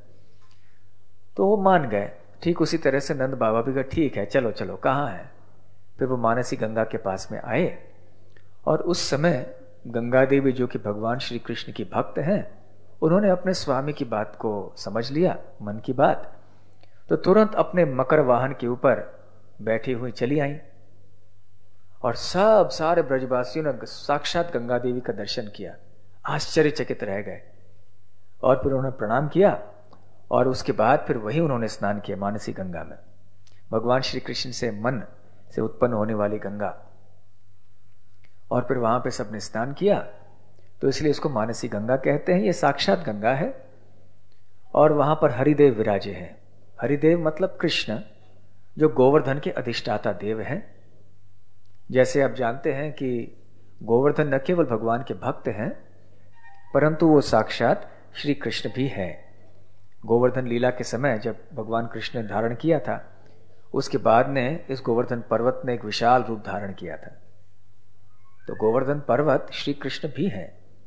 तो वो मान गए। ठीक उसी तरह से नंद बाबा भी कहा ठीक है, चलो चलो, कहाँ है। फिर वो मानसी गंगा के पास में आए, और उस समय गंगा देवी जो कि भगवान श्री कृष्ण की भक्त हैं, उन्होंने अपने स्वामी की बात को समझ लिया, मन की बात, तो तुरंत अपने मकर वाहन के ऊपर बैठी हुई चली आई, और सब सारे ब्रजवासियों ने साक्षात गंगा देवी का दर्शन किया, आश्चर्यचकित रह गए, और फिर उन्होंने प्रणाम किया, और उसके बाद फिर वही उन्होंने स्नान किया मानसी गंगा में, भगवान श्री कृष्ण से मन से उत्पन्न होने वाली गंगा। और फिर वहां पे सबने स्नान किया, तो इसलिए इसको मानसी गंगा कहते हैं। ये साक्षात गंगा है, और वहां पर हरिदेव विराजे हैं। हरिदेव मतलब कृष्ण, जो गोवर्धन के अधिष्ठाता देव हैं। जैसे आप जानते हैं कि गोवर्धन न केवल भगवान के भक्त हैं, परंतु वो साक्षात श्री कृष्ण भी है। गोवर्धन लीला के समय जब भगवान कृष्ण ने धारण किया था, उसके बाद ने इस गोवर्धन पर्वत ने एक विशाल रूप धारण किया था। तो गोवर्धन पर्वत श्री कृष्ण भी है।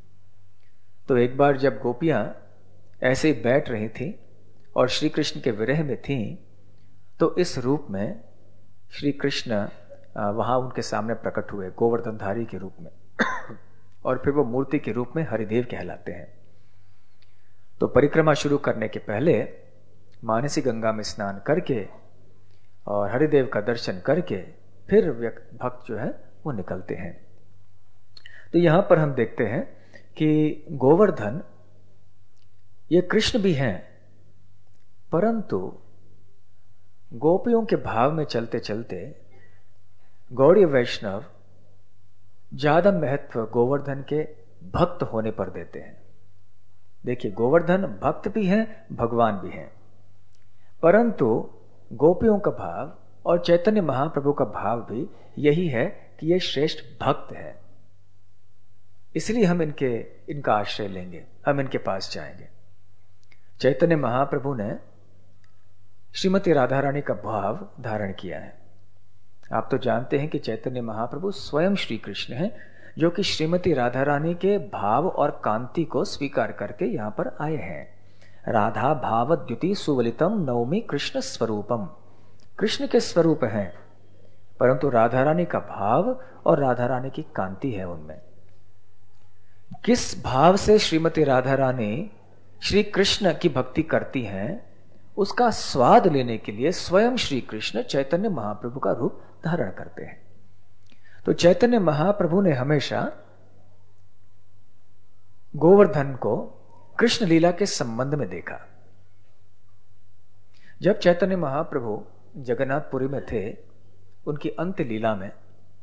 तो एक बार जब गोपियां ऐसे ही बैठ रही थी और श्री कृष्ण के विरह में थीं, तो इस रूप में श्री कृष्ण वहां उनके सामने प्रकट हुए गोवर्धनधारी के रूप में और फिर वो मूर्ति के रूप में हरिदेव कहलाते हैं। तो परिक्रमा शुरू करने के पहले मानसी गंगा में स्नान करके और हरिदेव का दर्शन करके फिर भक्त जो है वो निकलते हैं। तो यहां पर हम देखते हैं कि गोवर्धन ये कृष्ण भी हैं, परंतु गोपियों के भाव में चलते चलते गौड़ीय वैष्णव ज्यादा महत्व गोवर्धन के भक्त होने पर देते हैं। देखिए, गोवर्धन भक्त भी हैं, भगवान भी हैं, परंतु गोपियों का भाव और चैतन्य महाप्रभु का भाव भी यही है कि ये श्रेष्ठ भक्त है, इसलिए हम इनके इनका आश्रय लेंगे, हम इनके पास जाएंगे। चैतन्य महाप्रभु ने श्रीमती राधा रानी का भाव धारण किया है। आप तो जानते हैं कि चैतन्य महाप्रभु स्वयं श्री कृष्ण हैं, जो कि श्रीमती राधा रानी के भाव और कांति को स्वीकार करके यहां पर आए हैं। राधा भाव द्युति सुवलितम नवमी कृष्ण स्वरूपम, कृष्ण के स्वरूप हैं, परंतु राधा रानी का भाव और राधा रानी की कांति है उनमें। किस भाव से श्रीमती राधा रानी श्री कृष्ण की भक्ति करती हैं, उसका स्वाद लेने के लिए स्वयं श्री कृष्ण चैतन्य महाप्रभु का रूप धारण करते हैं। तो चैतन्य महाप्रभु ने हमेशा गोवर्धन को कृष्ण लीला के संबंध में देखा। जब चैतन्य महाप्रभु जगन्नाथपुरी में थे, उनकी अंत्य लीला में,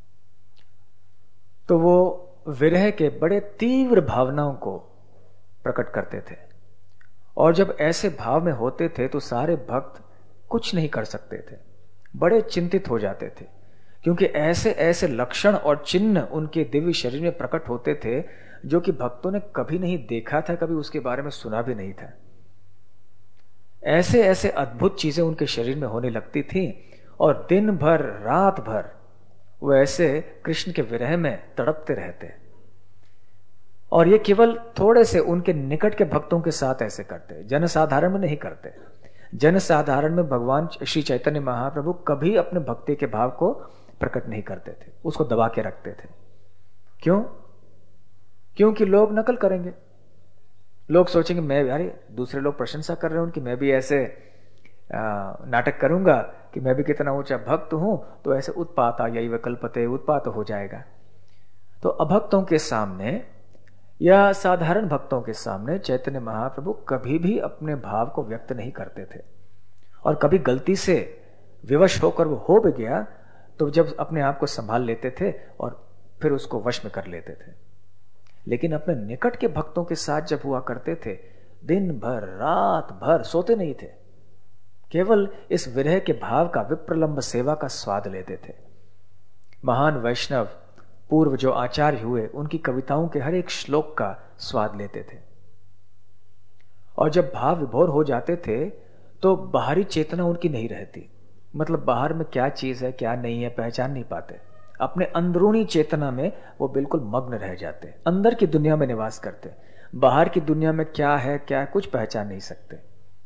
तो वो विरह के बड़े तीव्र भावनाओं को प्रकट करते थे। और जब ऐसे भाव में होते थे तो सारे भक्त कुछ नहीं कर सकते थे, बड़े चिंतित हो जाते थे, क्योंकि ऐसे ऐसे लक्षण और चिन्ह उनके दिव्य शरीर में प्रकट होते थे जो कि भक्तों ने कभी नहीं देखा था, कभी उसके बारे में सुना भी नहीं था। ऐसे ऐसे अद्भुत चीजें उनके शरीर में होने लगती थी और दिन भर रात भर वो ऐसे कृष्ण के विरह में तड़पते रहते। और ये केवल थोड़े से उनके निकट के भक्तों के साथ ऐसे करते, जनसाधारण में नहीं करते। जनसाधारण में भगवान श्री चैतन्य महाप्रभु कभी अपने भक्ति के भाव को प्रकट नहीं करते थे, उसको दबा के रखते थे। क्यों? क्योंकि लोग नकल करेंगे, लोग सोचेंगे मैं, अरे दूसरे लोग प्रशंसा कर रहे हैं उनकी, मैं भी ऐसे आ, नाटक करूंगा कि मैं भी कितना ऊंचा भक्त हूं, तो ऐसे उत्पात यही विकल्पते उत्पात हो जाएगा। तो अभक्तों के सामने या साधारण भक्तों के सामने चैतन्य महाप्रभु कभी भी अपने भाव को व्यक्त नहीं करते थे। और कभी गलती से विवश होकर वो हो भी गया तो जब अपने आप को संभाल लेते थे और फिर उसको वश में कर लेते थे। लेकिन अपने निकट के भक्तों के साथ जब हुआ करते थे, दिन भर रात भर सोते नहीं थे, केवल इस विरह के भाव का विप्रलंब सेवा का स्वाद लेते थे। महान वैष्णव पूर्व जो आचार्य हुए, उनकी कविताओं के हर एक श्लोक का स्वाद लेते थे। और जब भाव विभोर हो जाते थे तो बाहरी चेतना उनकी नहीं रहती, मतलब बाहर में क्या चीज है क्या नहीं है पहचान नहीं पाते। अपने अंदरूनी चेतना में वो बिल्कुल मग्न रह जाते, अंदर की दुनिया में निवास करते, बाहर की दुनिया में क्या है क्या है कुछ पहचान नहीं सकते।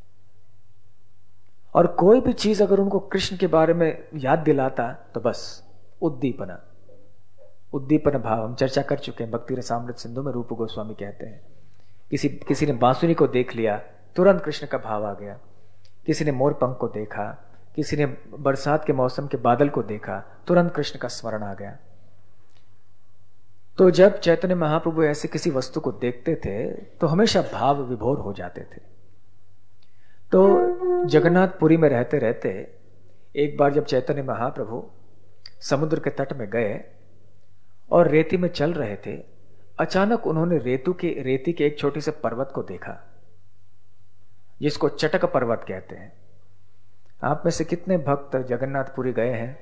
और कोई भी चीज अगर उनको कृष्ण के बारे में याद दिलाता तो बस उद्दीपना उद्दीपन भाव। हम चर्चा कर चुके हैं भक्ति रसामृत सिंधु में, रूप गोस्वामी कहते हैं किसी किसी ने बांसुरी को देख लिया, तुरंत कृष्ण का भाव आ गया। किसी ने मोर पंख को देखा, किसी ने बरसात के मौसम के बादल को देखा, तुरंत कृष्ण का स्मरण आ गया। तो जब चैतन्य महाप्रभु ऐसे किसी वस्तु को देखते थे तो हमेशा भाव विभोर हो जाते थे। तो जगन्नाथपुरी में रहते रहते एक बार जब चैतन्य महाप्रभु समुद्र के तट में गए और रेती में चल रहे थे, अचानक उन्होंने रेतु के रेती के एक छोटे से पर्वत को देखा जिसको चटक पर्वत कहते हैं। आप में से कितने भक्त जगन्नाथपुरी गए हैं?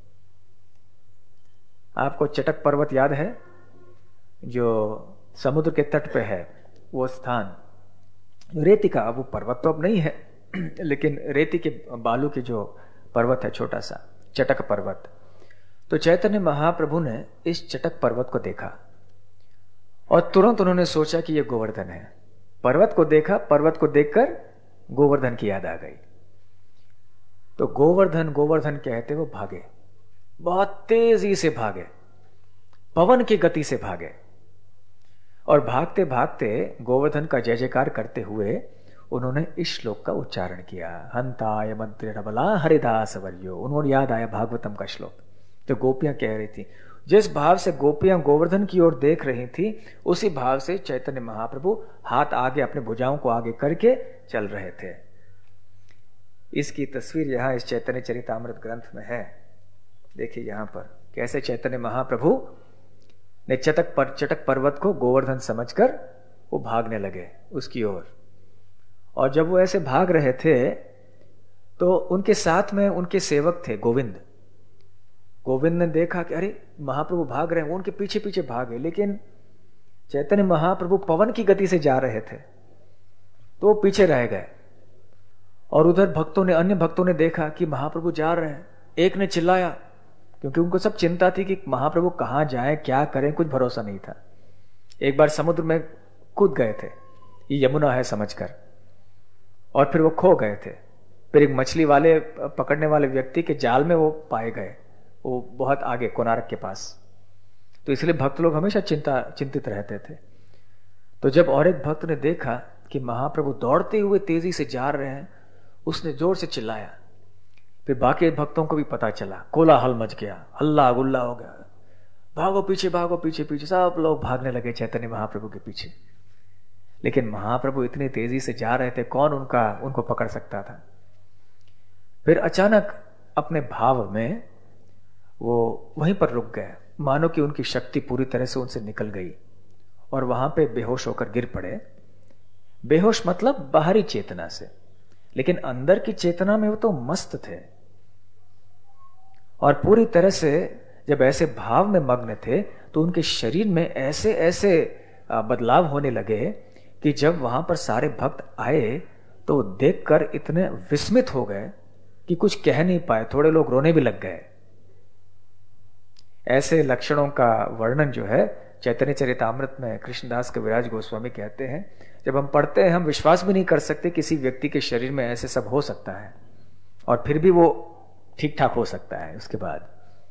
आपको चटक पर्वत याद है? जो समुद्र के तट पे है वो स्थान, रेती का, वो पर्वत तो अब नहीं है लेकिन रेती के बालू की जो पर्वत है छोटा सा, चटक पर्वत। तो चैतन्य महाप्रभु ने इस चटक पर्वत को देखा और तुरंत उन्होंने सोचा कि यह गोवर्धन है। पर्वत को देखा, पर्वत को देखकर गोवर्धन की याद आ गई। तो गोवर्धन गोवर्धन कहते वो भागे, बहुत तेजी से भागे, पवन की गति से भागे। और भागते भागते गोवर्धन का जय जयकार करते हुए उन्होंने इस श्लोक का उच्चारण किया, हंताय मंत्र बला हरिदास वर्यो। उन्होंने याद आया भागवतम का श्लोक जो तो गोपियां कह रही थी। जिस भाव से गोपियां गोवर्धन की ओर देख रही थी, उसी भाव से चैतन्य महाप्रभु हाथ आगे अपने भुजाओं को आगे करके चल रहे थे। इसकी तस्वीर यहां इस चैतन्य चरितामृत ग्रंथ में है। देखिए यहां पर कैसे चैतन्य महाप्रभु ने चटक पर चटक पर्वत को गोवर्धन समझकर वो भागने लगे उसकी ओर। और जब वो ऐसे भाग रहे थे तो उनके साथ में उनके सेवक थे गोविंद। गोविंद ने देखा कि अरे महाप्रभु भाग रहे हैं, वो उनके पीछे पीछे भागे, लेकिन चैतन्य महाप्रभु पवन की गति से जा रहे थे तो वो पीछे रह गए। और उधर भक्तों ने, अन्य भक्तों ने देखा कि महाप्रभु जा रहे हैं। एक ने चिल्लाया, क्योंकि उनको सब चिंता थी कि महाप्रभु कहां जाएं, क्या करें, कुछ भरोसा नहीं था। एक बार समुद्र में कूद गए थे, ये यमुना है समझकर, और फिर वो खो गए थे। फिर एक मछली वाले पकड़ने वाले व्यक्ति के जाल में वो पाए गए, वो बहुत आगे कोणार्क के पास। तो इसलिए भक्त लोग हमेशा चिंता चिंतित रहते थे। तो जब और एक भक्त ने देखा कि महाप्रभु दौड़ते हुए तेजी से जा रहे हैं, उसने जोर से चिल्लाया। फिर बाकी भक्तों को भी पता चला, कोलाहल मच गया, हल्ला गुल्ला हो गया, भागो पीछे भागो पीछे पीछे, सब लोग भागने लगे चैतन्य महाप्रभु के पीछे। लेकिन महाप्रभु इतनी तेजी से जा रहे थे, कौन उनका उनको पकड़ सकता था। फिर अचानक अपने भाव में वो वहीं पर रुक गए, मानो कि उनकी शक्ति पूरी तरह से उनसे निकल गई और वहां पे बेहोश होकर गिर पड़े। बेहोश मतलब बाहरी चेतना से, लेकिन अंदर की चेतना में वो तो मस्त थे। और पूरी तरह से जब ऐसे भाव में मग्न थे तो उनके शरीर में ऐसे ऐसे बदलाव होने लगे कि जब वहां पर सारे भक्त आए तो देखकर इतने विस्मित हो गए कि कुछ कह नहीं पाए, थोड़े लोग रोने भी लग गए। ऐसे लक्षणों का वर्णन जो है चैतन्य चरितामृत में कृष्णदास कविराज गोस्वामी कहते हैं, जब हम पढ़ते हैं हम विश्वास भी नहीं कर सकते किसी व्यक्ति के शरीर में ऐसे सब हो सकता है, और फिर भी वो ठीक ठाक हो सकता है उसके बाद।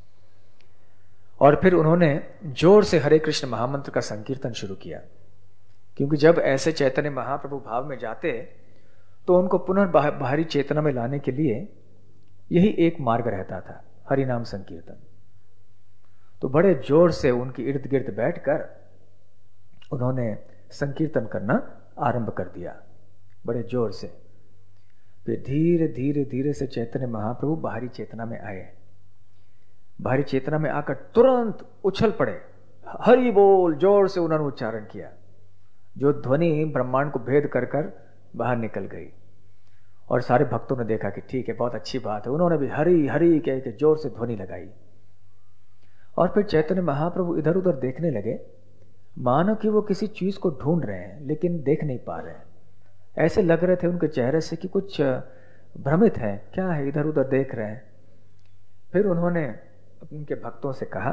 और फिर उन्होंने जोर से हरे कृष्ण महामंत्र का संकीर्तन शुरू किया, क्योंकि जब ऐसे चैतन्य महाप्रभु भाव में जाते तो उनको पुनः बाहरी चेतना में लाने के लिए यही एक मार्ग रहता था, हरि नाम संकीर्तन। तो बड़े जोर से उनके इर्द गिर्द बैठकर उन्होंने संकीर्तन करना आरंभ कर दिया, बड़े जोर से। फिर धीरे धीरे धीरे से चैतन्य महाप्रभु बाहरी चेतना में आए। बाहरी चेतना में आकर तुरंत उछल पड़े, हरि बोल जोर से उन्होंने उच्चारण किया, जो ध्वनि ब्रह्मांड को भेद कर कर बाहर निकल गई। और सारे भक्तों ने देखा कि ठीक है, बहुत अच्छी बात है, उन्होंने भी हरि हरि कह के जोर से ध्वनि लगाई। और फिर चैतन्य महाप्रभु इधर उधर देखने लगे, मानो कि वो किसी चीज को ढूंढ रहे हैं लेकिन देख नहीं पा रहे हैं। ऐसे लग रहे थे उनके चेहरे से कि कुछ भ्रमित है, क्या है, इधर उधर देख रहे हैं। फिर उन्होंने उनके भक्तों से कहा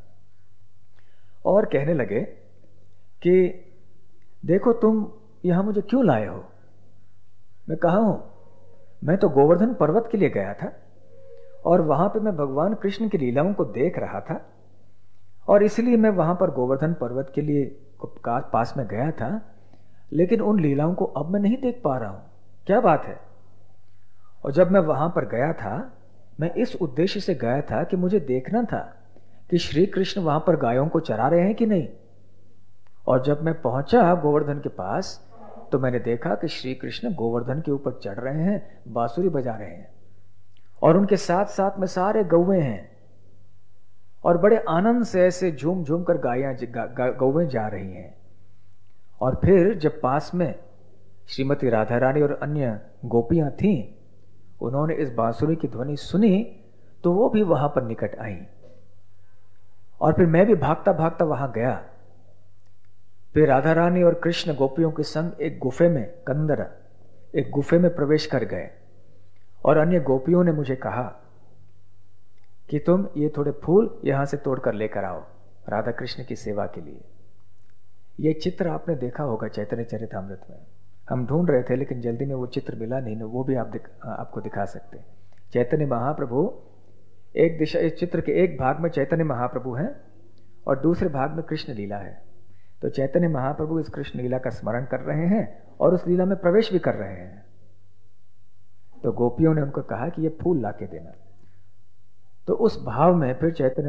और कहने लगे कि देखो तुम यहां मुझे क्यों लाए हो। मैं कहा हूं, मैं तो गोवर्धन पर्वत के लिए गया था और वहां पे मैं भगवान कृष्ण की लीलाओं को देख रहा था, और इसलिए मैं वहां पर गोवर्धन पर्वत के लिए पास में गया था, लेकिन उन लीलाओं को अब मैं नहीं देख पा रहा हूं, क्या बात है। और जब मैं वहां पर गया था, मैं इस उद्देश्य से गया था कि मुझे देखना था कि श्री कृष्ण वहां पर गायों को चरा रहे हैं कि नहीं। और जब मैं पहुंचा गोवर्धन के पास तो मैंने देखा कि श्री कृष्ण गोवर्धन के ऊपर चढ़ रहे हैं, बांसुरी बजा रहे हैं, और उनके साथ साथ में सारे गौवें हैं, और बड़े आनंद से ऐसे झूम झूम कर गायां गौवें जा रही हैं। और फिर जब पास में श्रीमती राधा रानी और अन्य गोपियां थीं, उन्होंने इस बांसुरी की ध्वनि सुनी तो वो भी वहां पर निकट आई, और फिर मैं भी भागता भागता वहां गया। फिर राधा रानी और कृष्ण गोपियों के संग एक गुफे में, कंदर एक गुफे में प्रवेश कर गए, और अन्य गोपियों ने मुझे कहा कि तुम ये थोड़े फूल यहां से तोड़कर लेकर आओ राधा कृष्ण की सेवा के लिए। ये चित्र आपने देखा होगा चैतन्य चरितामृत में, हम ढूंढ रहे थे लेकिन जल्दी में वो चित्र मिला नहीं, वो भी आप दिख, आपको दिखा सकते हैं। चैतन्य महाप्रभु एक दिशा, इस चित्र के एक भाग में चैतन्य महाप्रभु हैं और दूसरे भाग में कृष्ण लीला है। तो चैतन्य महाप्रभु इस कृष्ण लीला का स्मरण कर रहे हैं और उस लीला में प्रवेश भी कर रहे हैं। तो गोपियों ने उनको कहा कि ये फूल ला के देना। तो उस भाव में फिर चैतन्य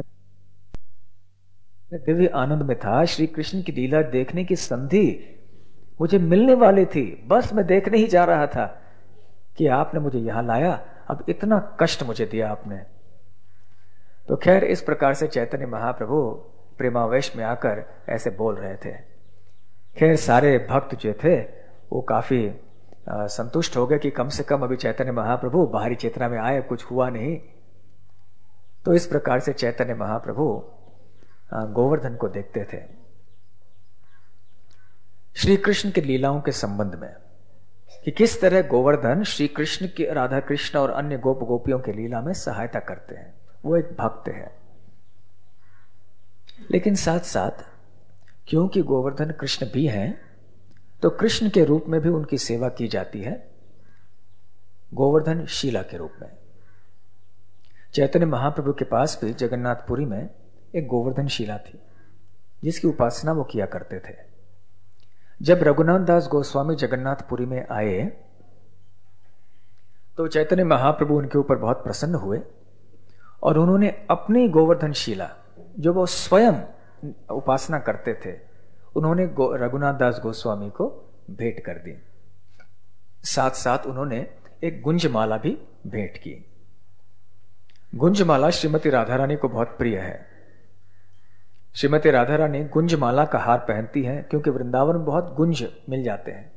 दिव्य आनंद में था। श्री कृष्ण की लीला देखने की संधि मुझे मिलने वाली थी, बस मैं देखने ही जा रहा था कि आपने मुझे यहां लाया, अब इतना कष्ट मुझे दिया आपने। तो खैर इस प्रकार से चैतन्य महाप्रभु प्रेमावेश में आकर ऐसे बोल रहे थे। खैर सारे भक्त जो थे वो काफी आ, संतुष्ट हो गए कि कम से कम अभी चैतन्य महाप्रभु बाहरी चेतना में आए, कुछ हुआ नहीं। तो इस प्रकार से चैतन्य महाप्रभु गोवर्धन को देखते थे। श्री कृष्ण की लीलाओं के संबंध में कि किस तरह गोवर्धन श्री कृष्ण की, राधा कृष्ण और अन्य गोप गोपियों की लीला में सहायता करते हैं, वो एक भक्त है। लेकिन साथ साथ क्योंकि गोवर्धन कृष्ण भी हैं, तो कृष्ण के रूप में भी उनकी सेवा की जाती है, गोवर्धन शीला के रूप में। चैतन्य महाप्रभु के पास भी जगन्नाथपुरी में एक गोवर्धन शीला थी जिसकी उपासना वो किया करते थे। जब रघुनाथ दास गोस्वामी जगन्नाथपुरी में आए तो चैतन्य महाप्रभु उनके ऊपर बहुत प्रसन्न हुए और उन्होंने अपनी गोवर्धन शिला जो वो स्वयं उपासना करते थे उन्होंने रघुनाथ दास गोस्वामी को भेंट कर दी। साथ साथ उन्होंने एक गुंजमाला भी भेंट की। गुंजमाला श्रीमती राधा रानी को बहुत प्रिय है। श्रीमती राधा रानी गुंजमाला का हार पहनती हैं क्योंकि वृंदावन में बहुत गुंज मिल जाते हैं।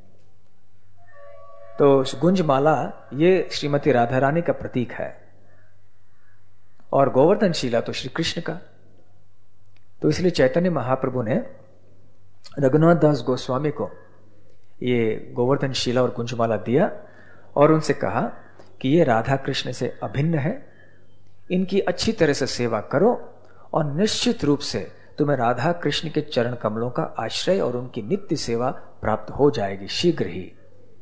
तो गुंजमाला ये श्रीमती राधा रानी का प्रतीक है और गोवर्धन शिला तो श्री कृष्ण का। तो इसलिए चैतन्य महाप्रभु ने रघुनाथ दास गोस्वामी को ये गोवर्धन शिला और गुंजमाला दिया और उनसे कहा कि ये राधा कृष्ण से अभिन्न है, इनकी अच्छी तरह से सेवा करो और निश्चित रूप से तुम्हें राधा कृष्ण के चरण कमलों का आश्रय और उनकी नित्य सेवा प्राप्त हो जाएगी शीघ्र ही।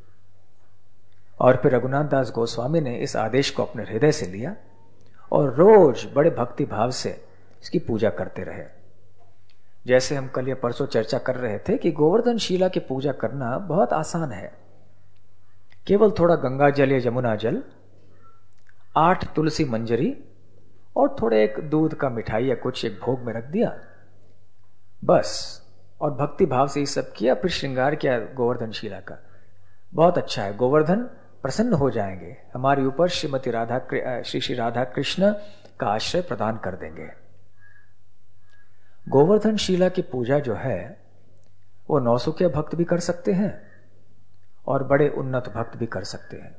और फिर रघुनाथ दास गोस्वामी ने इस आदेश को अपने हृदय से लिया और रोज बड़े भक्ति भाव से इसकी पूजा करते रहे। जैसे हम कल या परसों चर्चा कर रहे थे कि गोवर्धन शिला की पूजा करना बहुत आसान है। केवल थोड़ा गंगा जल या यमुना जल, आठ तुलसी मंजरी और थोड़े एक दूध का मिठाई या कुछ एक भोग में रख दिया बस, और भक्ति भाव से ये सब किया, फिर श्रृंगार किया गोवर्धन शिला का। बहुत अच्छा है। गोवर्धन प्रसन्न हो जाएंगे, हमारे ऊपर श्रीमती राधा श्री श्री राधा कृष्ण का आश्रय प्रदान कर देंगे। गोवर्धन शिला की पूजा जो है वो नौसुखिया भक्त भी कर सकते हैं और बड़े उन्नत भक्त भी कर सकते हैं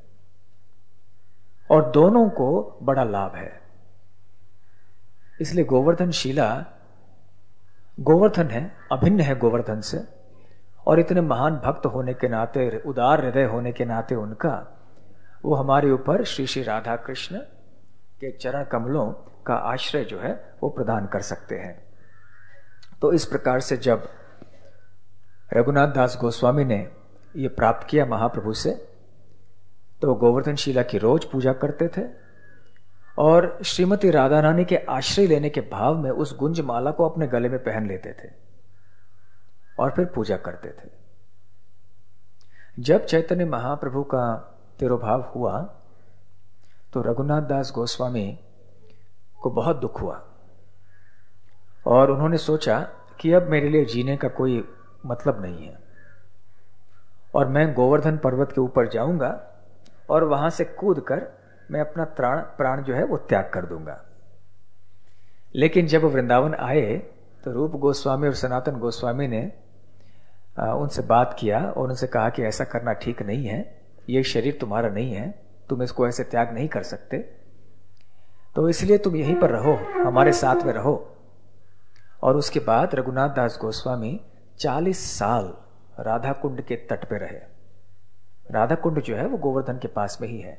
और दोनों को बड़ा लाभ है। इसलिए गोवर्धन शिला गोवर्धन है, अभिन्न है गोवर्धन से, और इतने महान भक्त होने के नाते, उदार हृदय होने के नाते उनका, वो हमारे ऊपर श्री श्री राधा कृष्ण के चरण कमलों का आश्रय जो है वो प्रदान कर सकते हैं। तो इस प्रकार से जब रघुनाथ दास गोस्वामी ने ये प्राप्त किया महाप्रभु से, तो गोवर्धन शिला की रोज पूजा करते थे और श्रीमती राधा रानी के आश्रय लेने के भाव में उस गुंज माला को अपने गले में पहन लेते थे और फिर पूजा करते थे। जब चैतन्य महाप्रभु का तिरोभाव हुआ तो रघुनाथ दास गोस्वामी को बहुत दुख हुआ और उन्होंने सोचा कि अब मेरे लिए जीने का कोई मतलब नहीं है और मैं गोवर्धन पर्वत के ऊपर जाऊंगा और वहां से कूद कर मैं अपना प्राण प्राण जो है वो त्याग कर दूंगा। लेकिन जब वृंदावन आए तो रूप गोस्वामी और सनातन गोस्वामी ने उनसे बात किया और उनसे कहा कि ऐसा करना ठीक नहीं है, ये शरीर तुम्हारा नहीं है, तुम इसको ऐसे त्याग नहीं कर सकते, तो इसलिए तुम यहीं पर रहो, हमारे साथ में रहो। और उसके बाद रघुनाथ दास गोस्वामी चालीस साल राधा कुंड के तट पे रहे। राधा कुंड जो है वो गोवर्धन के पास में ही है।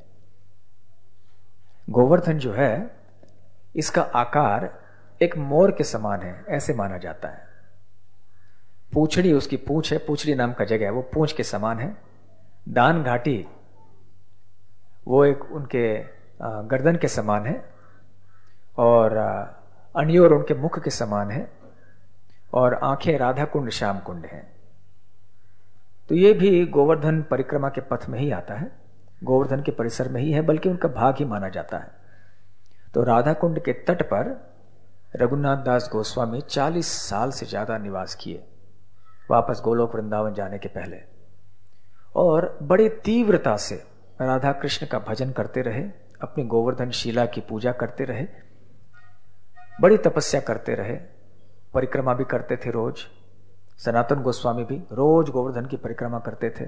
गोवर्धन जो है इसका आकार एक मोर के समान है, ऐसे माना जाता है। पूंछड़ी उसकी पूंछ है, पूंछड़ी नाम का जगह है, वो पूंछ के समान है। दान घाटी वो एक उनके गर्दन के समान है और अनियोर उनके मुख के समान है और आंखें राधा कुंड श्याम कुंड हैं। तो ये भी गोवर्धन परिक्रमा के पथ में ही आता है, गोवर्धन के परिसर में ही है, बल्कि उनका भाग ही माना जाता है। तो राधा कुंड के तट पर रघुनाथ दास गोस्वामी चालीस साल से ज्यादा निवास किए, वापस गोलोक वृंदावन जाने के पहले, और बड़ी तीव्रता से राधा कृष्ण का भजन करते रहे, अपनी गोवर्धन शिला की पूजा करते रहे, बड़ी तपस्या करते रहे, परिक्रमा भी करते थे रोज। सनातन गोस्वामी भी रोज गोवर्धन की परिक्रमा करते थे।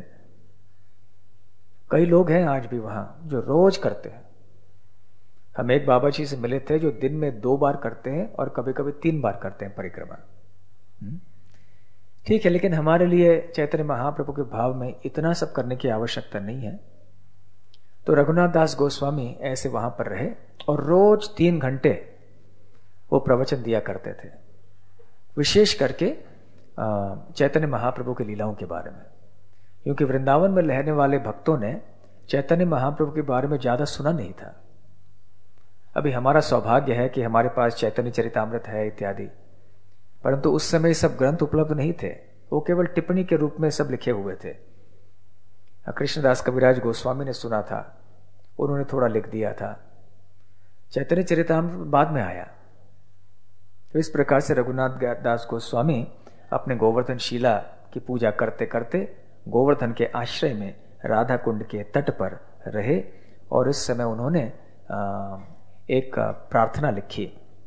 कई लोग हैं आज भी वहां जो रोज करते हैं। हम एक बाबा जी से मिले थे जो दिन में दो बार करते हैं और कभी कभी तीन बार करते हैं परिक्रमा। ठीक है, लेकिन हमारे लिए चैतन्य महाप्रभु के भाव में इतना सब करने की आवश्यकता नहीं है। तो रघुनाथ दास गोस्वामी ऐसे वहां पर रहे और रोज तीन घंटे वो प्रवचन दिया करते थे, विशेष करके चैतन्य महाप्रभु के लीलाओं के बारे में, क्योंकि वृंदावन में रहने वाले भक्तों ने चैतन्य महाप्रभु के बारे में ज्यादा सुना नहीं था। अभी हमारा सौभाग्य है कि हमारे पास चैतन्य चरितामृत है इत्यादि, परंतु उस समय सब ग्रंथ उपलब्ध नहीं थे वो केवल टिप्पणी के रूप में सब लिखे हुए थे। कृष्णदास कविराज गोस्वामी ने सुना था, उन्होंने थोड़ा लिख दिया था। चैतन्य चरितामृत बाद में आया। तो इस प्रकार से रघुनाथ दास गोस्वामी अपने गोवर्धन शिला की पूजा करते करते गोवर्धन के आश्रय में राधा कुंड के तट पर रहे और इस समय उन्होंने एक प्रार्थना लिखी,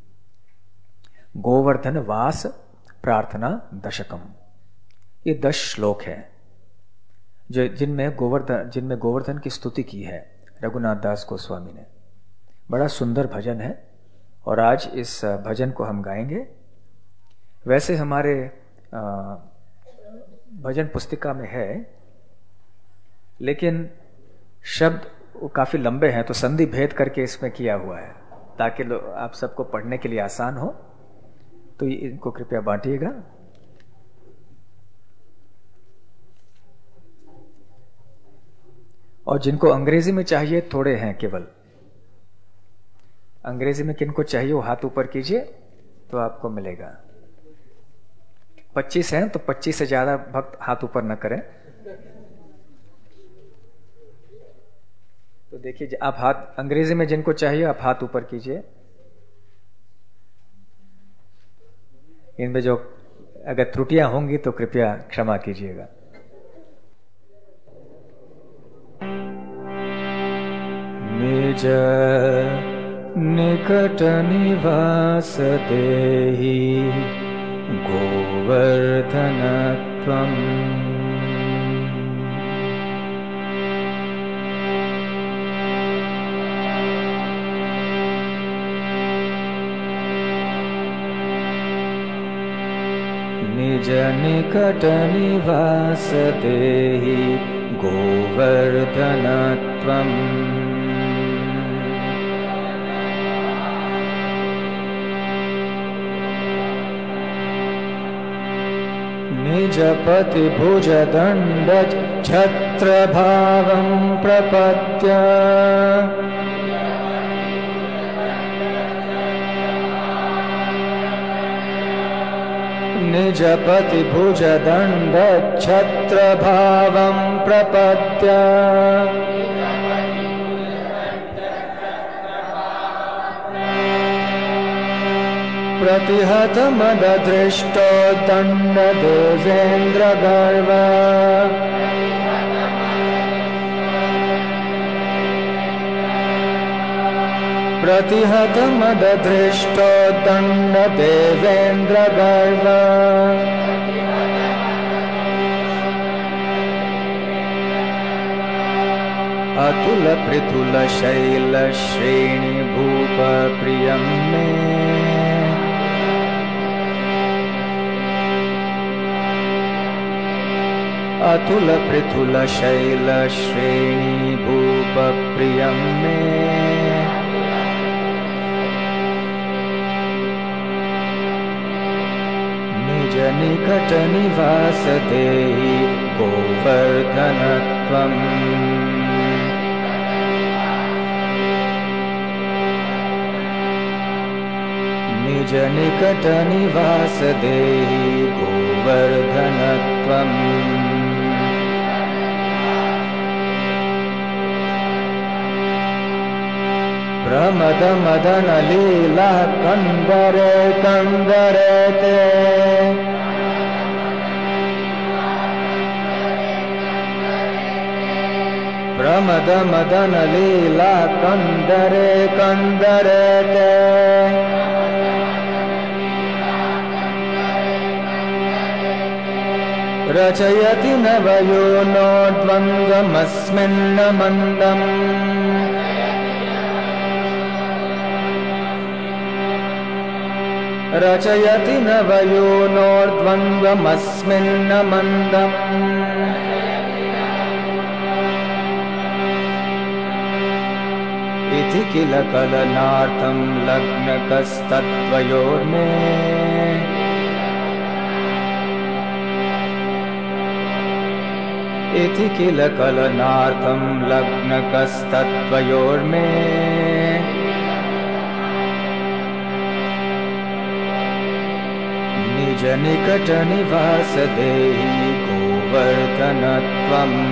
गोवर्धन वास प्रार्थना दशकम। ये दस श्लोक है जो जिनमें गोवर्धन जिनमें गोवर्धन की स्तुति की है रघुनाथ दास गोस्वामी ने। बड़ा सुंदर भजन है और आज इस भजन को हम गाएंगे। वैसे हमारे भजन पुस्तिका में है, लेकिन शब्द काफी लंबे हैं तो संधि भेद करके इसमें किया हुआ है ताकि आप सबको पढ़ने के लिए आसान हो। तो इनको कृपया बांटिएगा। और जिनको अंग्रेजी में चाहिए, थोड़े हैं केवल, अंग्रेजी में किनको चाहिए वो हाथ ऊपर कीजिए तो आपको मिलेगा। पच्चीस हैं तो पच्चीस से ज्यादा भक्त हाथ ऊपर न करें। तो देखिए, आप हाथ अंग्रेजी में जिनको चाहिए आप हाथ ऊपर कीजिए। इनमें जो अगर त्रुटियां होंगी तो कृपया क्षमा कीजिएगा। निज निकट निवास देहि गोवर्धनत्वम् निज निकट निवास देहि गोवर्धनत्वम् निजपति भुज दंड छत्र भावं प्रपद्य निजपति भुज दंड छत्र भावं प्रपद्य प्रतिहत मद दृष्टो दंड देवेन्द्र गर्व प्रतिहत मद दृष्टो दंड देवेन्द्र गर्व अतुल पृथुल शैल श्रेणी भूप प्रियं मे अतुल पृथुल शैल श्रेणी भूप प्रियं मे निज निकट निवास देहि गोवर्धनत्वम् निज निकट निवास देहि गोवर्धनत्वम् प्रमद मदन लीला कंदरे कंदरे ते प्रमद मदन लीला कंदरे कंदरे ते रचयति नवयोनो द्वन्द्वमस्मिन्न मन्दम् रचयति नवयोनोर्द्वन्द्वमस्मिन्न मन्दम् इति किल कलनार्थं लग्नकस्तत्त्वयोर्मे इति किल कलनार्थं लग्नकस्तत्त्वयोर्मे निज निज निकट निवास देहि गोवर्धनत्वम्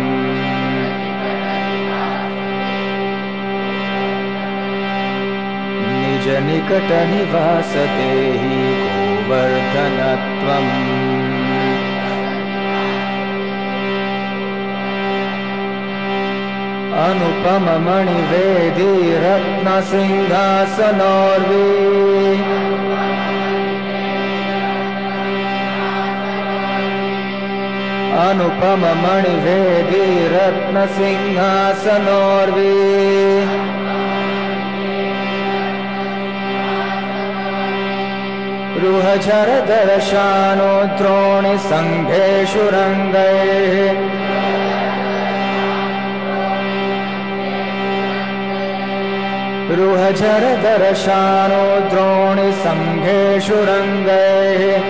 निज निकट निवास देहि गोवर्धनत्वम् अनुपम मणिवेदी रत्न सिंहासनोर्वी अनुपम मणिवेदी रत्न सिंहासनोर्वी रुहझर दर्शानो द्रोणि संघेषु रंगैः रुहझर दर्शानो द्रोणि संघेषु रंगैः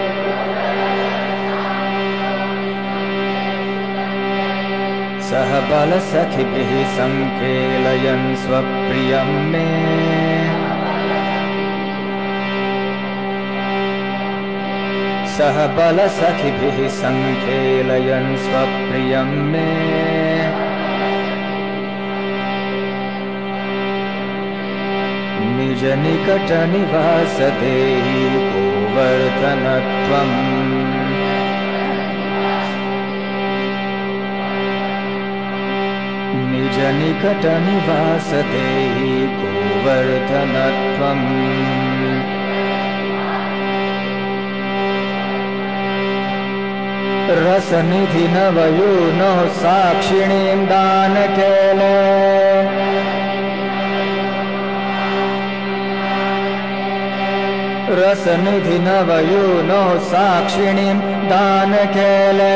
सह बल सखिभिः संखेलयन् स्वप्रियं मे सह बल सखिभिः संखेलयन् स्वप्रियं मे निज निकट निवास देहि गोवर्धनत्वम् निज निकट निवास देहि गोवर्धनत्वम् रसनिधि नवयूनोः साक्षिणीं दानकेले रसनिधि नवयूनोः साक्षिणीं दानकेले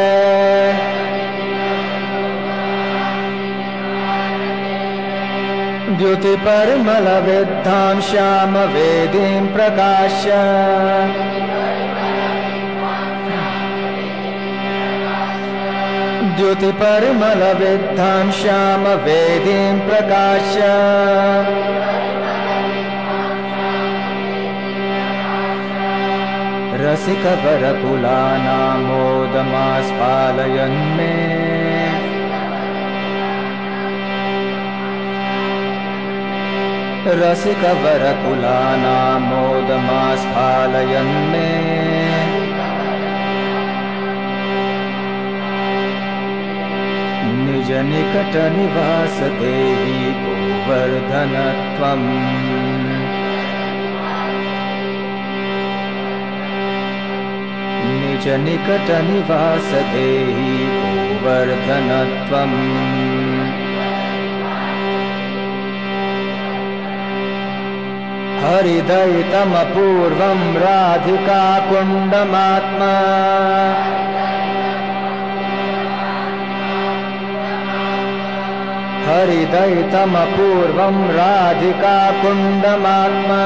द्युति परिमल विद्धां श्याम वेदीं प्रकाश्य द्युति परिमल विद्धां श्याम वेदीं प्रकाश्य रसिक वरकुलानामोदमास्पालयन् मे रसिक वरकुलानामोदमास्फालयन् मे निज निकट निवास देहि गोवर्धनत्वम् निज निकट निवास देहि गोवर्धनत्वम् हरिदयितमपूर्वं राधिका कुण्डमात्मा हरिदयितमपूर्वं राधिका कुण्डमात्मा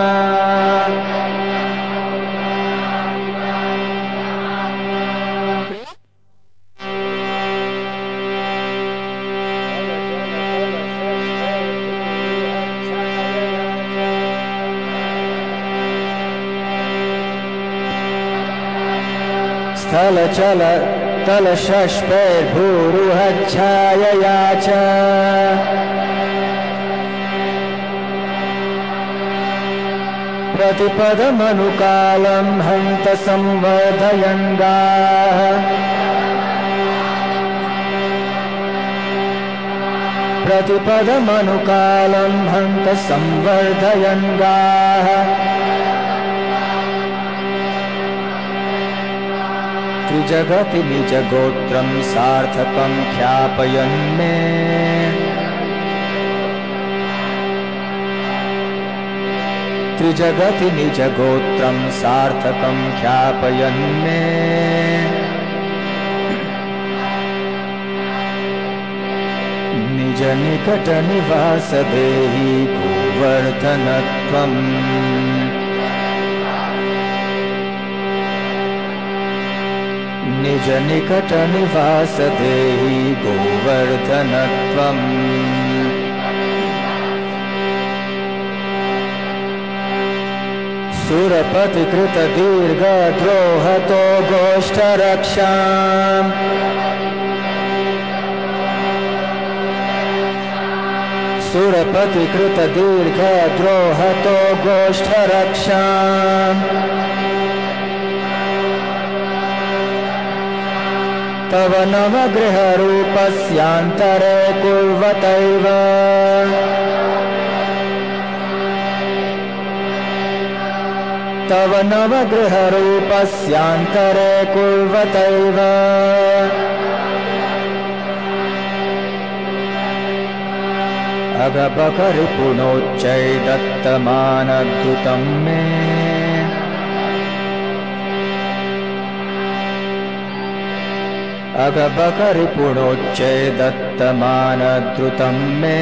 स्थल चल तल शष्पैर्भूरुहच्छायया च प्रतिपदमनुकालं हन्त संवर्धयन् गाः प्रतिपदमनुकालं हन्त संवर्धयन् गाः त्रिजगति निज गोत्रं सार्थकं ख्यापयन् मे त्रिजगति निज गोत्रं सार्थकं ख्यापयन् मे निज निकट निवास देहि गोवर्धनत्वम् निज निकट निवास देहि गोवर्धनत्वम् सुरपतिकृत दीर्घद्रोहतो गोष्ठरक्षाम् सुरपतिकृत दीर्घद्रोहतो गोष्ठरक्षाम् तव नवगृहरूपस्यान्तरे कुर्वतैव तव नवगृहरूपस्यान्तरे कुर्वतैव अगपकरिपुणोच्चैदत्तमानद्रुतं मे अगपकरिपुणोच्चैदत्तमानद्रुतं मे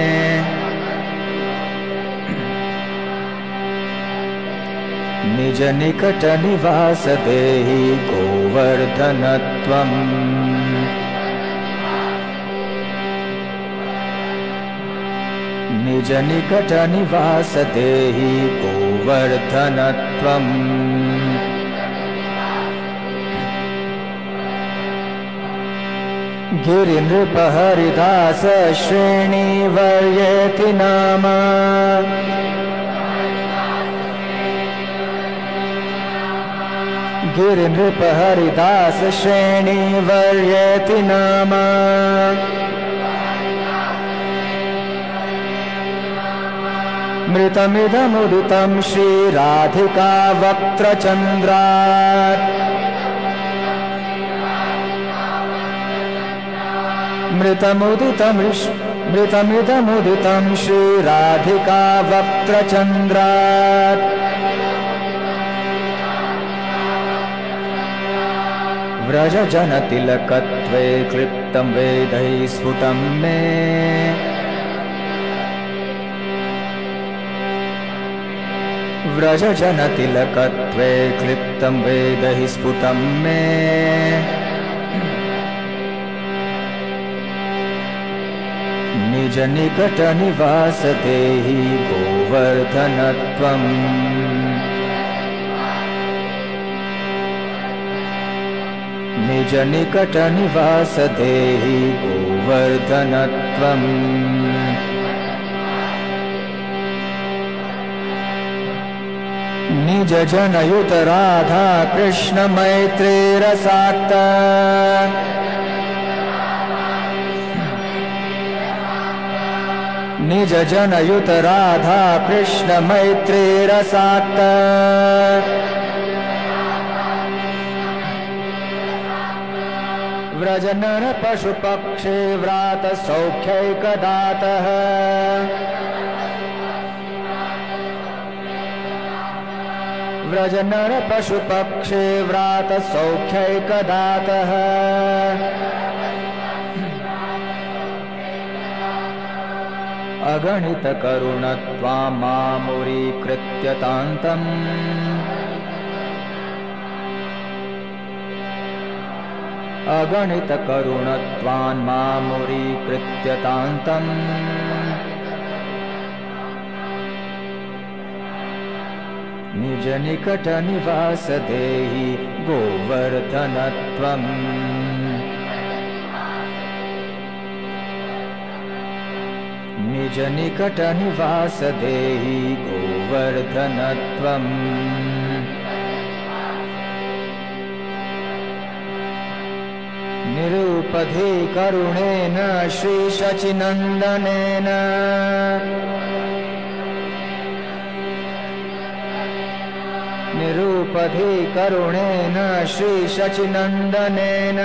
निज निकट निवास देहि गोवर्धनत्वम् निज निकट निवास देहि गोवर्धनत्वम् गिरिनृपहरिदास श्रेणीवर्येति नाम गिरिनृपहरिदास श्रेणीवर्येति नाम मृतमिदमुदितं श्रीराधिका वक्त्रचन्द्रात् मृतमुदितं श्रीराधिका वक्त्रचन्द्रात् व्रजजनतिलकत्वे क्लिप्तं वेदैः स्फुटं मे व्रजजनतिलकत्वे क्लिप्तं वेदैः स्फुटं मे निज निकट निवास देहि गोवर्धनत्वम् निज निकट निवास देहि गोवर्धनत्वम् निज जनयुत राधा कृष्ण मैत्री रसाक्त निज जनयुत राधा कृष्ण मैत्री रसाक्त व्रज नर पशु पक्षी व्रात सौख्यैकदातः व्रज नर पशु पक्षी व्रात सौख्यैकदातः अगणित करुणत्वां मामुरीकृत्यतान्तम् अगणित करुणत्वां मामुरीकृत्यतान्तम् निज निकट निवास देहि गोवर्धनत्वम् निज निकट निवास देहि गोवर्धनत्वम् निरूपधि करुणेन श्रीशचिनन्दनेन निरूपधि करुणेन श्रीशचिनन्दनेन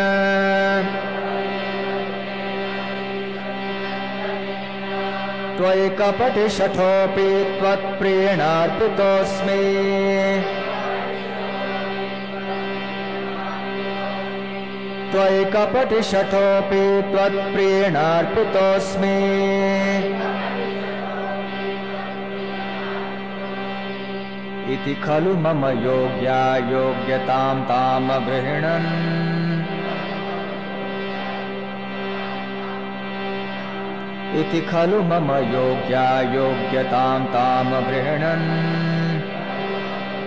त्वयि कपटिशठोऽपि त्वत्प्रियेणार्पितोऽस्मि त्वयि कपटिशठोऽपि त्वत्प्रियेणार्पितोऽस्मि इति खलु मम योग्या योग्यतां ताम गृह्णन् इति खलु मम योग्या योग्यतां ताम गृह्णन्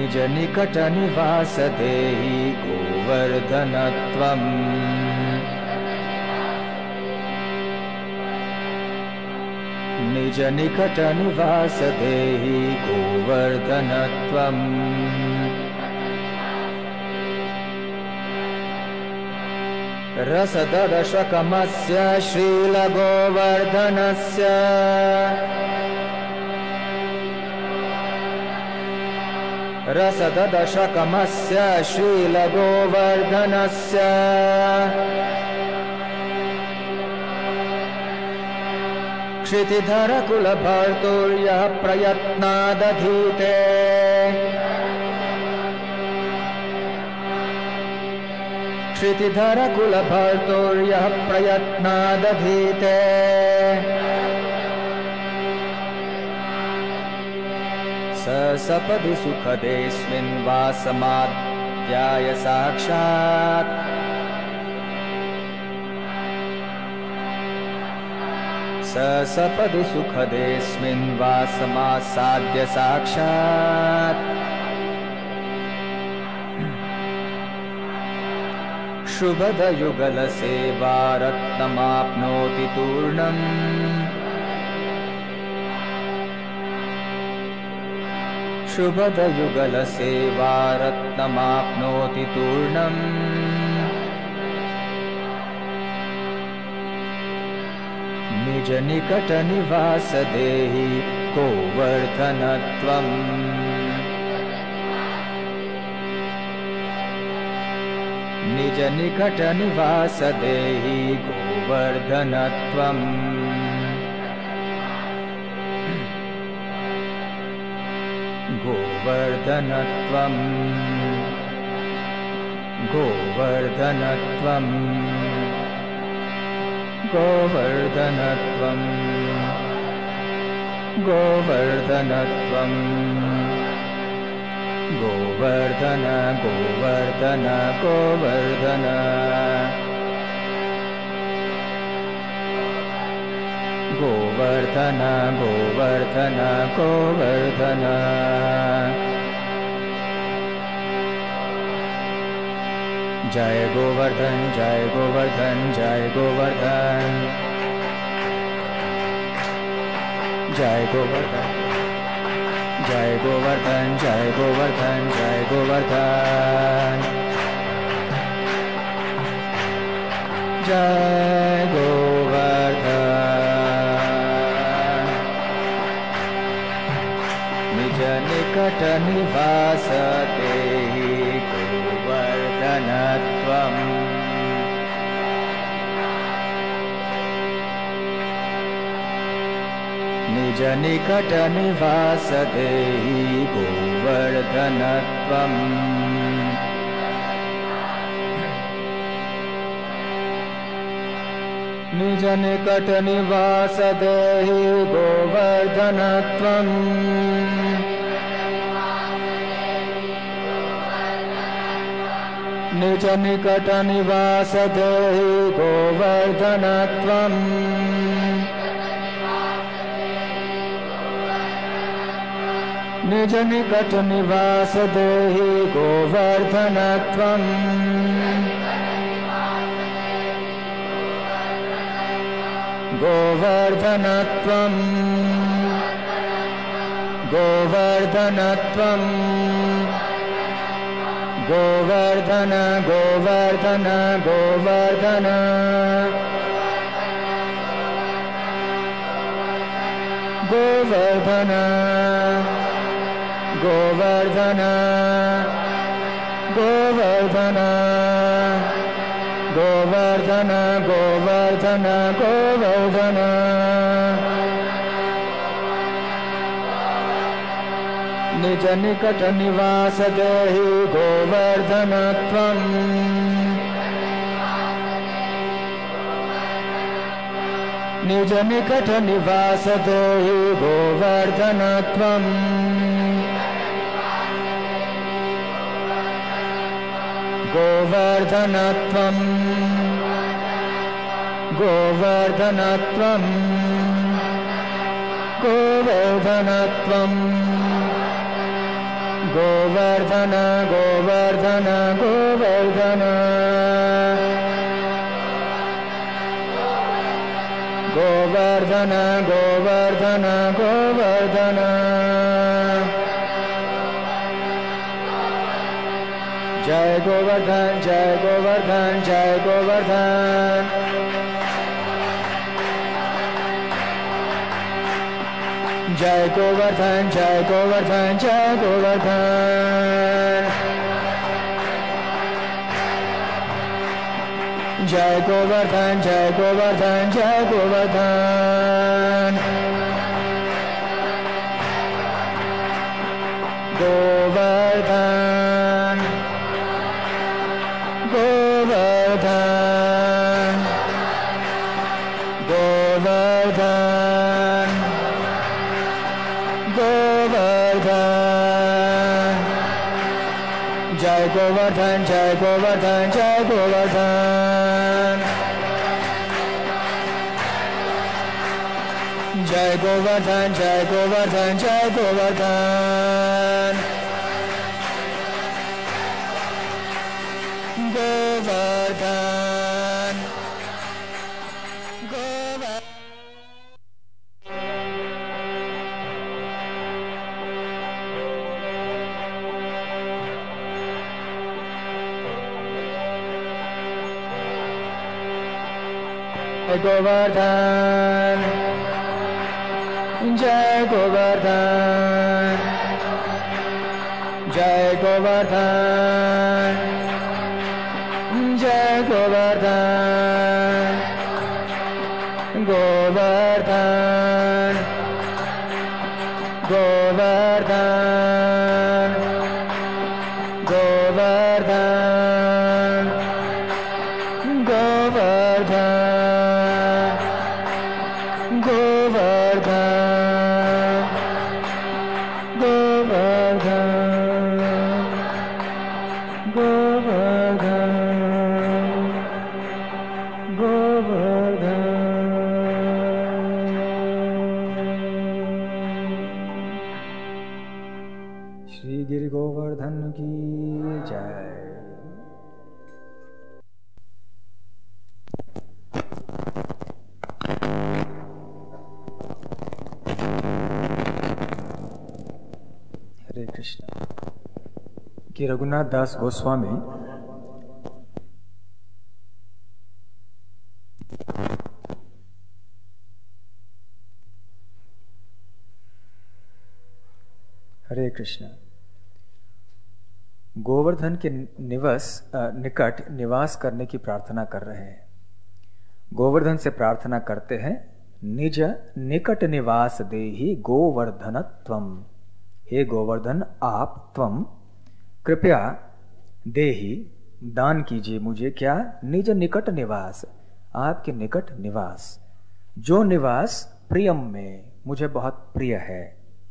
निज निकट निवास देहि गोवर्धनत्वम् निज निकट निवास देहि गोवर्धनत्वम् रसदर्शकमस्य श्रीलगोवर्धनस्य रसदर्शकमस्य श्रीलगोवर्धनस्य क्षितिधरकुलभर्तुर्यः प्रयत्नादधीते क्षितिधरकुलभर्तुर्यः प्रयत्नादधीते स सपदि सुखदेऽस्मिन् वासमाध्याय साक्षात् स सपदि सुखदेऽस्मिन् वासमासाद्य साक्षात् शुभदयुगलसेवारत्नमाप्नोति तूर्णम् शुभदयुगलसेवारत्नमाप्नोति तूर्णम् निज निकट निवास देहि गोवर्धनत्वम् निज निकट निवास देहि गोवर्धनत्वम् गोवर्धनत्वम् गोवर्धनत्वम् गोवर्धनत्वम् गोवर्धनत्वम् गोवर्धन गोवर्धन गोवर्धन गोवर्धन गोवर्धन गोवर्धन जय गोवर्धन जय गोवर्धन जय गोवर्धन जय गोवर्धन जय गोवर्धन जय गोवर्धन जय गोवर्धन जय गोवर्धन निज निकट निवास देहि गोवर्धनत्वम् निज निकट निवास देहि गोवर्धनत्वम् निज निकट निवास देहि गोवर्धनत्वम् निज निकट निवास देहि गोवर्धनत्वम् निज निकट निवास देहि गोवर्धनत्वम् गोवर्धनत्वम् गोवर्धनत्वम् गोवर्धन गोवर्धन गोवर्धन गोवर्धन गोवर्धन गोवर्धन गोवर्धन गोवर्धन गोवर्धन निज निकट निवास देहि गोवर्धनत्वम् निज निकट निवास देहि गोवर्धनत्वम् गोवर्धनत्वम् गोवर्धनत्वम् गोवर्धनत्वम् गोवर्धन गोवर्धन गोवर्धन गोवर्धन गोवर्धन गोवर्धन जय गोवर्धन जय गोवर्धन जय गोवर्धन जय गोवर्धन जय गोवर्धन जय गोवर्धन जय गोवर्धन जय गोवर्धन जय गोवर्धन गोवर्धन गोवर्धन गोवर्धन गोवर्धन जय गोवर्धन जय गोवर्धन जय गोवर्धन जय गोवर्धन जय गोवर्धन जय गोवर्धन गोवर्धन गोवर्धन गोवर्धन जय गोवर्धन जय गोवर्धन जय गोवर्धन गोवर्धन गोवर्धन गोवर्धन गोवर्धन गोवर्धन गोवर्धन गोवर्धन गोवर्धन श्री गिरि गोवर्धन की जय। हरे कृष्ण। कि रघुनाथ दास गोस्वामी हरे कृष्ण गोवर्धन के निवास निकट निवास करने की प्रार्थना कर रहे हैं। गोवर्धन से प्रार्थना करते हैं, निज निकट निवास देहि गोवर्धन त्वम। हे गोवर्धन आप त्वम कृपया देहि दान कीजिए मुझे क्या, निज निकट निवास, आपके निकट निवास, जो निवास प्रियम में मुझे बहुत प्रिय है।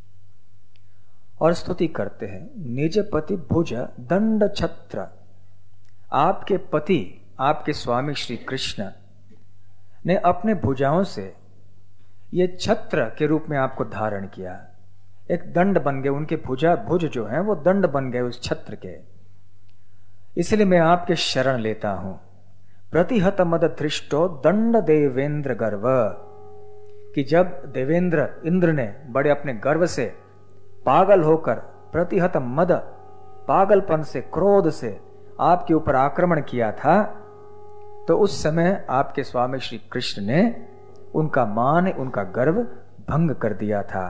और स्तुति करते हैं, निज पति भुज दंड छत्र, आपके पति आपके स्वामी श्री कृष्ण ने अपने भुजाओं से ये छत्र के रूप में आपको धारण किया, एक दंड बन गए, उनके भुजा भुज जो हैं वो दंड बन गए उस छत्र के। इसलिए मैं आपके शरण लेता हूं। प्रतिहत मद धृष्टो दंड देवेंद्र गर्व, कि जब देवेंद्र इंद्र ने बड़े अपने गर्व से पागल होकर प्रतिहत मद पागलपन से क्रोध से आपके ऊपर आक्रमण किया था, तो उस समय आपके स्वामी श्री कृष्ण ने उनका मान उनका गर्व भंग कर दिया था।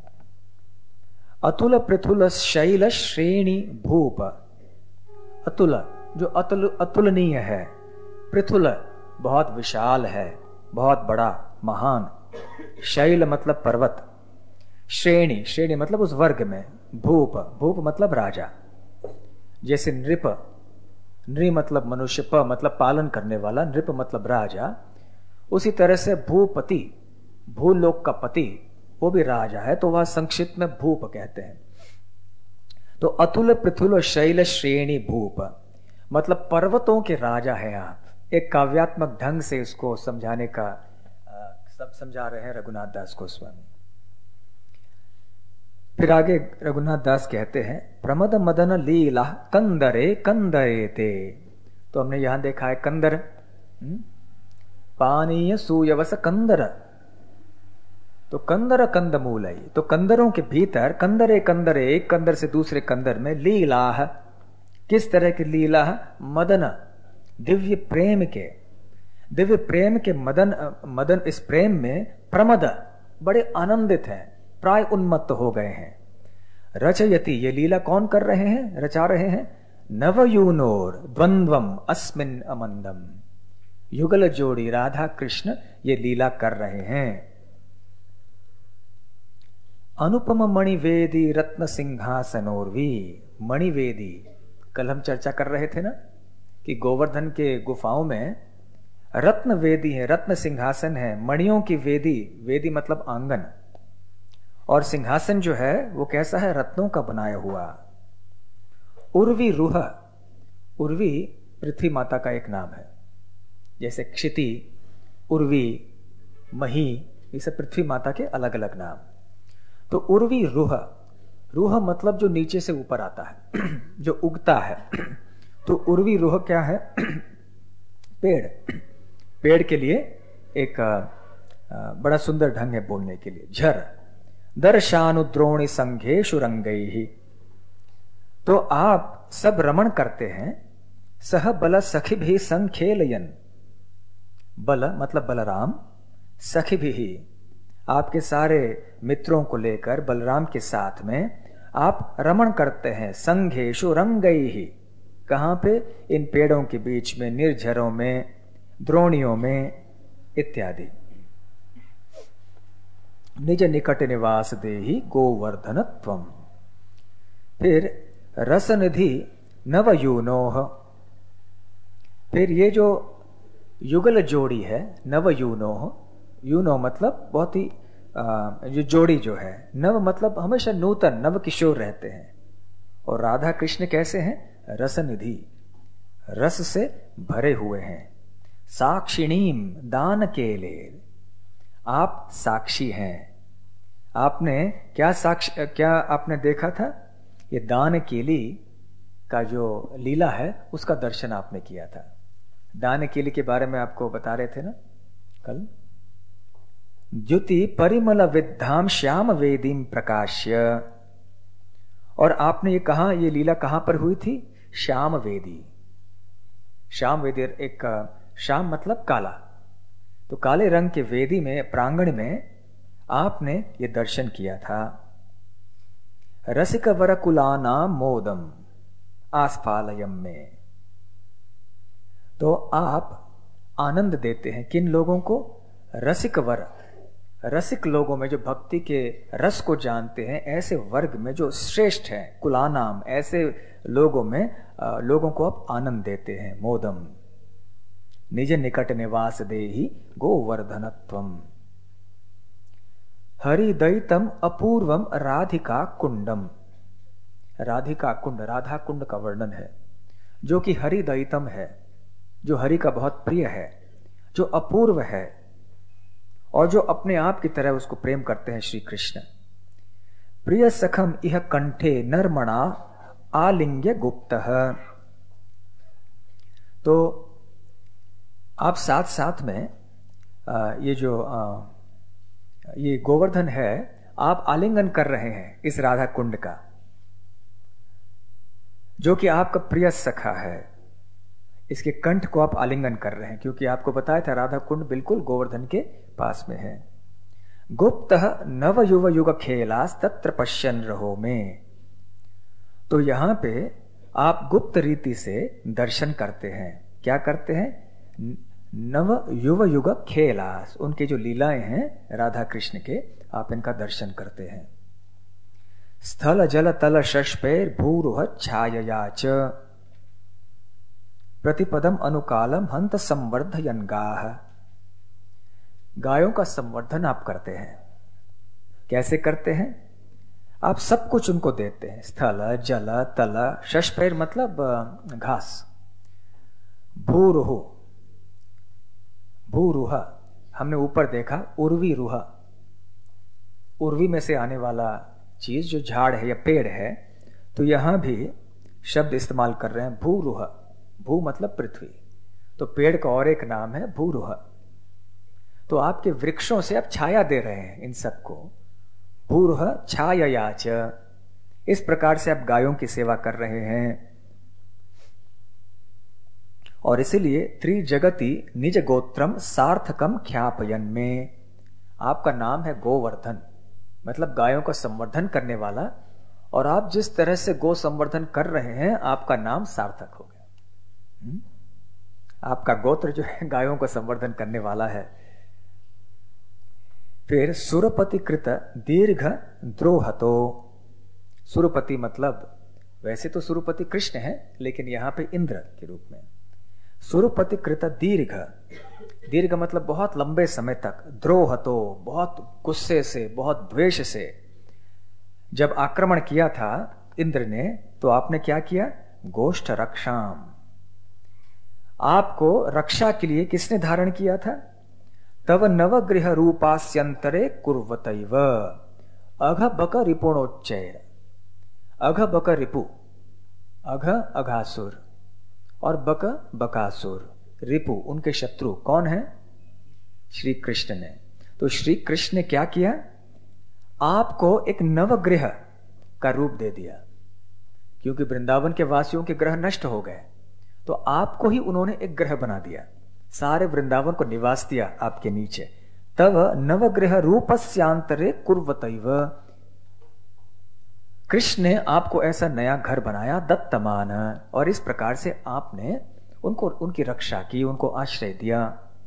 अतुल पृथुल शैल श्रेणी भूप, अतुल जो अतुल अतुलनीय है, पृथुल बहुत विशाल है, बहुत बड़ा महान, शैल मतलब पर्वत, श्रेणी श्रेणी मतलब उस वर्ग में, भूप भूप मतलब राजा। जैसे नृप, नृ मतलब मनुष्य, प मतलब पालन करने वाला, नृप मतलब राजा, उसी तरह से भूपति भूलोक का पति वो भी राजा है, तो वह संक्षिप्त में भूप कहते हैं। तो अतुल पृथुल शैल श्रेणी भूप मतलब पर्वतों के राजा है आप। एक काव्यात्मक ढंग से इसको समझाने का सब समझा रहे हैं रघुनाथ दास गोस्वामी। फिर आगे रघुनाथ दास कहते हैं प्रमद मदन लीला कंदरे कंदरे ते। तो हमने यहां देखा है कंदर, पानीय सूयवस कंदर, तो कंदर कंद मूल है। तो कंदरों के भीतर कंदरे कंदरे, एक कंदर से दूसरे कंदर में लीला, किस तरह की लीला? मदन, दिव्य प्रेम के, दिव्य प्रेम के मदन मदन इस प्रेम में प्रमद, बड़े आनंदित हैं, प्राय उन्मत्त हो गए हैं। रचयति, ये लीला कौन कर रहे हैं, रचा रहे हैं? नवयूनोर द्वंद्वम अस्मिन अमंदम, युगल जोड़ी राधा कृष्ण ये लीला कर रहे हैं। अनुपम मणिवेदी रत्न सिंहासनोर्वी, मणिवेदी, कल हम चर्चा कर रहे थे ना कि गोवर्धन के गुफाओं में रत्न वेदी है, रत्न सिंहासन है, मणियों की वेदी, वेदी मतलब आंगन, और सिंहासन जो है वो कैसा है? रत्नों का बनाया हुआ। उर्वी रुह, उर्वी पृथ्वी माता का एक नाम है, जैसे क्षिति, उर्वी, मही, ये सब पृथ्वी माता के अलग अलग नाम। तो उर्वी रुह, रुह मतलब जो नीचे से ऊपर आता है, जो उगता है। तो उर्वी रुह क्या है? पेड़, पेड़ के लिए एक बड़ा सुंदर ढंग है बोलने के लिए। झर दर्शानुद्रोणी संघेशु रंगई ही, तो आप सब रमण करते हैं। सह बल सखी भी संग खेलयन, बल मतलब बलराम, सखी भी, आपके सारे मित्रों को लेकर बलराम के साथ में आप रमण करते हैं। संघेशु रंगई ही, कहां पे? इन पेड़ों के बीच में, निर्झरों में, द्रोणियों में इत्यादि। निज निकट निवास देहि गोवर्धनत्वम। फिर रसनिधि नवयूनोह, फिर ये जो युगल जोड़ी है नवयूनोह, यूनो मतलब बहुत ही जो जोड़ी जो है, नव मतलब हमेशा नूतन, नव किशोर रहते हैं। और राधा कृष्ण कैसे हैं? रसनिधि, रस से भरे हुए हैं। साक्षिणीम दान के लिए, आप साक्षी हैं। आपने क्या साक्ष क्या आपने देखा था? ये दान केली का जो लीला है उसका दर्शन आपने किया था। दान केली के बारे में आपको बता रहे थे ना कल। द्युति परिमल विद्धाम श्याम वेदीम प्रकाश्य, और आपने ये कहा, ये लीला कहां पर हुई थी? श्याम वेदी। श्याम वेदी एक, श्याम मतलब काला, तो काले रंग के वेदी में, प्रांगण में आपने ये दर्शन किया था। रसिक वरकुलाना मोदम आस्फालयम में, तो आप आनंद देते हैं किन लोगों को? रसिक वर, रसिक लोगों में, जो भक्ति के रस को जानते हैं, ऐसे वर्ग में जो श्रेष्ठ हैं, कुलानाम, ऐसे लोगों में लोगों को आप आनंद देते हैं। मोदम निज निकट निवास देहि गोवर्धनत्वम। हरिदयितम अपूर्वम राधिका कुंडम, राधिका कुंड, राधा कुंड का वर्णन है, जो कि हरिदयितम है, जो हरि का बहुत प्रिय है, जो अपूर्व है, और जो अपने आप की तरह उसको प्रेम करते हैं श्री कृष्ण। प्रिय सखम इह कंठे नरमणा आलिंग्य गुप्त। तो आप साथ साथ में आ, ये जो आ, ये गोवर्धन है, आप आलिंगन कर रहे हैं इस राधा कुंड का, जो कि आपका प्रिय सखा है। इसके कंठ को आप आलिंगन कर रहे हैं, क्योंकि आपको बताया था राधा कुंड बिल्कुल गोवर्धन के पास में है। गुप्त नव युव युग खेलास तत्र पश्यन रहो में, तो यहां पे आप गुप्त रीति से दर्शन करते हैं। क्या करते हैं? नव युव युग खेलास, उनके जो लीलाएं हैं राधा कृष्ण के, आप इनका दर्शन करते हैं। स्थल जल तल शष्पेर भूरुह छाययाच प्रतिपदम अनुकालम हंत संवर्धयन गाह। गायों का संवर्धन आप करते हैं। कैसे करते हैं? आप सब कुछ उनको देते हैं। स्थल जल तल, शष्पेर मतलब घास, भूरुह, भूरुह हमने ऊपर देखा, उर्वी रुह, उर्वी में से आने वाला चीज जो झाड़ है या पेड़ है, तो यहां भी शब्द इस्तेमाल कर रहे हैं भूरुह। भू मतलब पृथ्वी, तो पेड़ का और एक नाम है भूरुह। तो आपके वृक्षों से आप छाया दे रहे हैं इन सबको। भूरुह छायायाच, इस प्रकार से आप गायों की सेवा कर रहे हैं। और इसीलिए त्रिजगति निज गोत्रम सार्थकम ख्यापयन में आपका नाम है गोवर्धन, मतलब गायों का संवर्धन करने वाला। और आप जिस तरह से गो संवर्धन कर रहे हैं, आपका नाम सार्थक हो गया। हुँ? आपका गोत्र जो है गायों का संवर्धन करने वाला है। फिर सुरपति कृत दीर्घ द्रोहतो। सुरपति मतलब वैसे तो सुरपति कृष्ण है, लेकिन यहां पे इंद्र के रूप में। सुरपति कृत दीर्घ, दीर्घ मतलब बहुत लंबे समय तक, द्रोहतो बहुत गुस्से से, बहुत द्वेष से जब आक्रमण किया था इंद्र ने, तो आपने क्या किया? गोष्ठ रक्षाम, आपको रक्षा के लिए किसने धारण किया था? तव नवगृह रूपास्यंतरे कुर्वतैव अघ बक रिपुणोच्चैर। अघ बक रिपु, अघ अघासुर और बक बकासुर। रिपु उनके शत्रु कौन है? श्री कृष्ण ने। तो श्री कृष्ण ने क्या किया? आपको एक नवग्रह का रूप दे दिया, क्योंकि वृंदावन के वासियों के ग्रह नष्ट हो गए, तो आपको ही उन्होंने एक ग्रह बना दिया, सारे वृंदावन को निवास दिया आपके नीचे। तब नवग्रह रूपस्यांतरे कुर्वतैव, कृष्ण ने आपको ऐसा नया घर बनाया दत्तमान, और इस प्रकार से आपने उनको उनकी रक्षा की, उनको आश्रय दिया।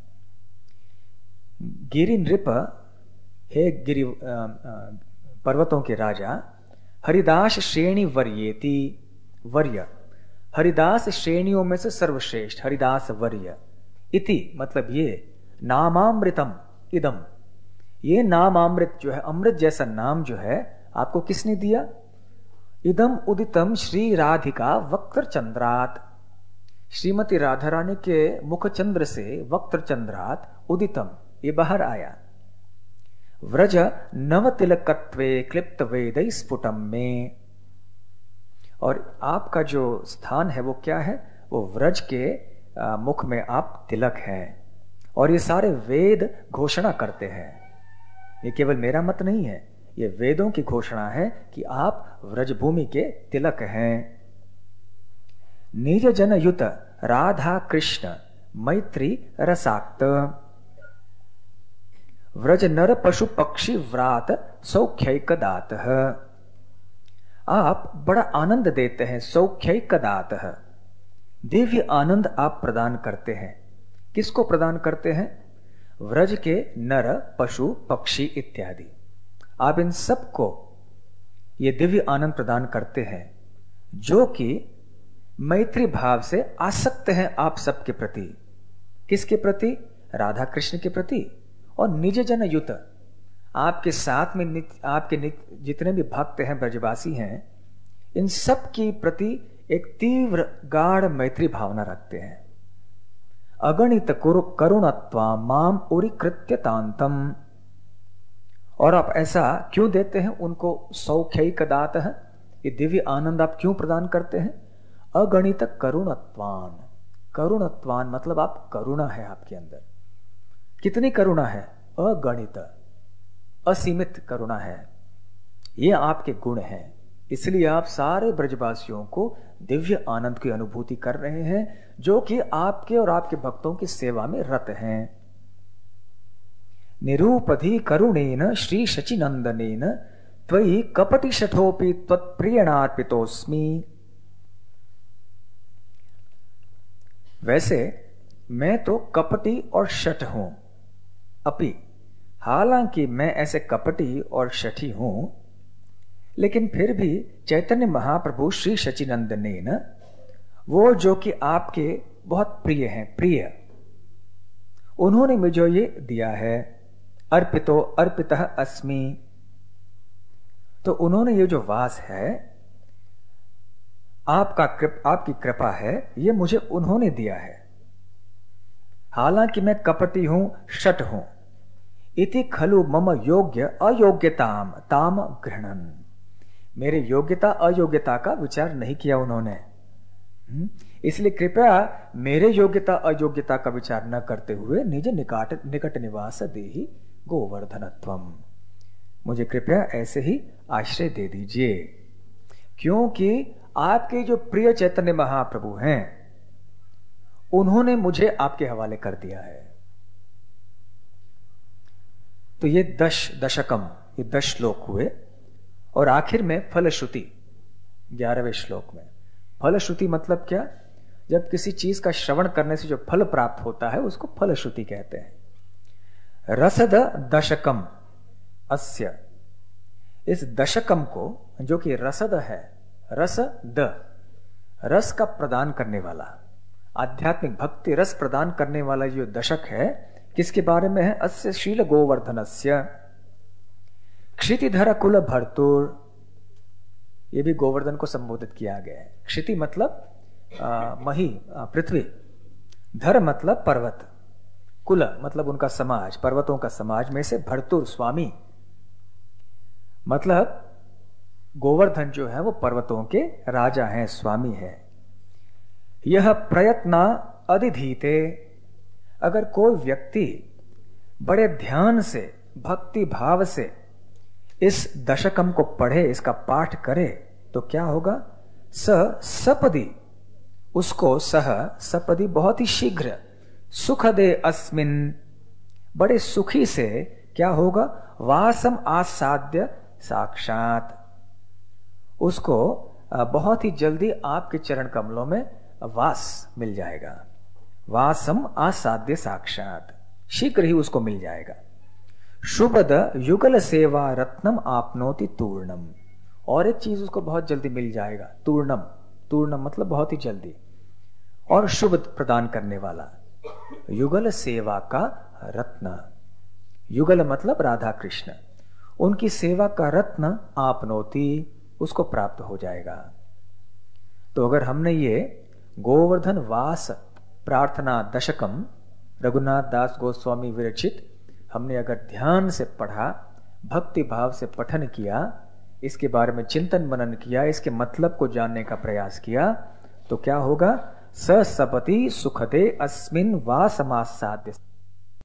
गिरि नृप, हे गिरि पर्वतों के राजा, हरिदास श्रेणी वर्येति, वर्य हरिदास श्रेणियों में से सर्वश्रेष्ठ, हरिदास वर्य। इति मतलब ये, नामामृतम इदम, ये नामामृत जो है, अमृत जैसा नाम जो है, आपको किसने दिया? इदम उदितम श्री राधिका वक्त्र चंद्रात, श्रीमती राधा रानी के मुख चंद्र से वक्त्र चंद्रात उदितम, ये बाहर आया। व्रज नव तिलकत्वे क्लिप्त वेदै स्फुटम में, और आपका जो स्थान है वो क्या है? वो व्रज के आ, मुख में आप तिलक हैं, और ये सारे वेद घोषणा करते हैं। ये केवल मेरा मत नहीं है, ये वेदों की घोषणा है कि आप व्रजभूमि के तिलक हैं। निज जन युत राधा कृष्ण मैत्री रसाक्त, व्रज नर पशु पक्षी व्रात सौख्यैकदात, आप बड़ा आनंद देते हैं। सौख्यैकदात, दिव्य आनंद आप प्रदान करते हैं। किसको प्रदान करते हैं? व्रज के नर पशु पक्षी इत्यादि, आप इन सबको ये दिव्य आनंद प्रदान करते हैं, जो कि मैत्री भाव से आसक्त हैं आप सबके प्रति। किसके प्रति? राधा कृष्ण के प्रति। और निज जन युत, आपके साथ में नित, आपके नित, जितने भी भक्त हैं, ब्रजवासी हैं, इन सब की प्रति एक तीव्र गाढ़ मैत्री भावना रखते हैं। अगणित करुणत्वा माम उरीकृत्यतांतम, और आप ऐसा क्यों देते हैं उनको? सौख्यैकदात है, ये दिव्य आनंद आप क्यों प्रदान करते हैं? अगणित करुणत्वान, करुणत्वान मतलब आप करुणा है आपके अंदर। कितनी करुणा है? अगणित, असीमित करुणा है। ये आपके गुण हैं, इसलिए आप सारे ब्रजवासियों को दिव्य आनंद की अनुभूति कर रहे हैं, जो कि आपके और आपके भक्तों की सेवा में रत हैं। निरूपधि करुणेन श्री शचिनंदनेन त्वयि कपटि शठोपि त्वत्प्रियणार्पितोस्मि। वैसे मैं तो कपटी और शठ हूं, अपि, हालांकि मैं ऐसे कपटी और शठी हूं, लेकिन फिर भी चैतन्य महाप्रभु श्री शचिनंदनेन, वो जो कि आपके बहुत प्रिय हैं, प्रिय, उन्होंने मुझे ये दिया है। अर्पितो अर्पितः अस्मि, तो उन्होंने ये जो वास है, आपका कृप, आपकी कृपा है, ये मुझे उन्होंने दिया है। हालांकि मैं कपटी हूं, शठ हूं। इति खलु मम योग्य अयोग्यताम ताम गृह्णन्, मेरे योग्यता अयोग्यता का विचार नहीं किया उन्होंने। इसलिए कृपया मेरे योग्यता अयोग्यता का विचार न करते हुए निज निकट निकट निवास देहि गोवर्धनत्वम, मुझे कृपया ऐसे ही आश्रय दे दीजिए, क्योंकि आपके जो प्रिय चैतन्य महाप्रभु हैं उन्होंने मुझे आपके हवाले कर दिया है। तो ये दश दशकम, ये दश श्लोक हुए और आखिर में फलश्रुति ग्यारहवें श्लोक में। फलश्रुति मतलब क्या? जब किसी चीज का श्रवण करने से जो फल प्राप्त होता है उसको फलश्रुति कहते हैं। रसद दशकम अस्य, इस दशकम को जो कि रसद है, रस द, रस का प्रदान करने वाला, आध्यात्मिक भक्ति रस प्रदान करने वाला जो दशक है, किसके बारे में है? अस्य शील गोवर्धनस्य क्षितिधर कुल भर्तुर, ये भी गोवर्धन को संबोधित किया गया है। क्षिति मतलब आ, मही, पृथ्वी, धर मतलब पर्वत, कुल मतलब उनका समाज, पर्वतों का समाज में से भर्तुर स्वामी, मतलब गोवर्धन जो है वो पर्वतों के राजा हैं, स्वामी है। यह प्रयत्न अधिधीते, अगर कोई व्यक्ति बड़े ध्यान से भक्ति भाव से इस दशकम को पढ़े, इसका पाठ करे, तो क्या होगा? स सपदी, उसको सह सपदी बहुत ही शीघ्र, सुख दे अस्मिन, बड़े सुखी से क्या होगा? वासम आसाद्य साक्षात, उसको बहुत ही जल्दी आपके चरण कमलों में वास मिल जाएगा। वासम आसाद्य साक्षात, शीघ्र ही उसको मिल जाएगा। शुभद युगल सेवा रत्नम आपनोति तूर्णम, और एक चीज उसको बहुत जल्दी मिल जाएगा, तूर्णम, तूर्णम मतलब बहुत ही जल्दी, और शुभ प्रदान करने वाला, युगल सेवा का रत्न, युगल मतलब राधा कृष्ण, उनकी सेवा का रत्न आपनोति, उसको प्राप्त हो जाएगा। तो अगर हमने ये गोवर्धन वास प्रार्थना दशकम रघुनाथ दास गोस्वामी विरचित हमने अगर ध्यान से पढ़ा, भक्ति भाव से पठन किया, इसके बारे में चिंतन मनन किया, इसके मतलब को जानने का प्रयास किया, तो क्या होगा? स सपति सुखदे अस्मिन वा समासाद्य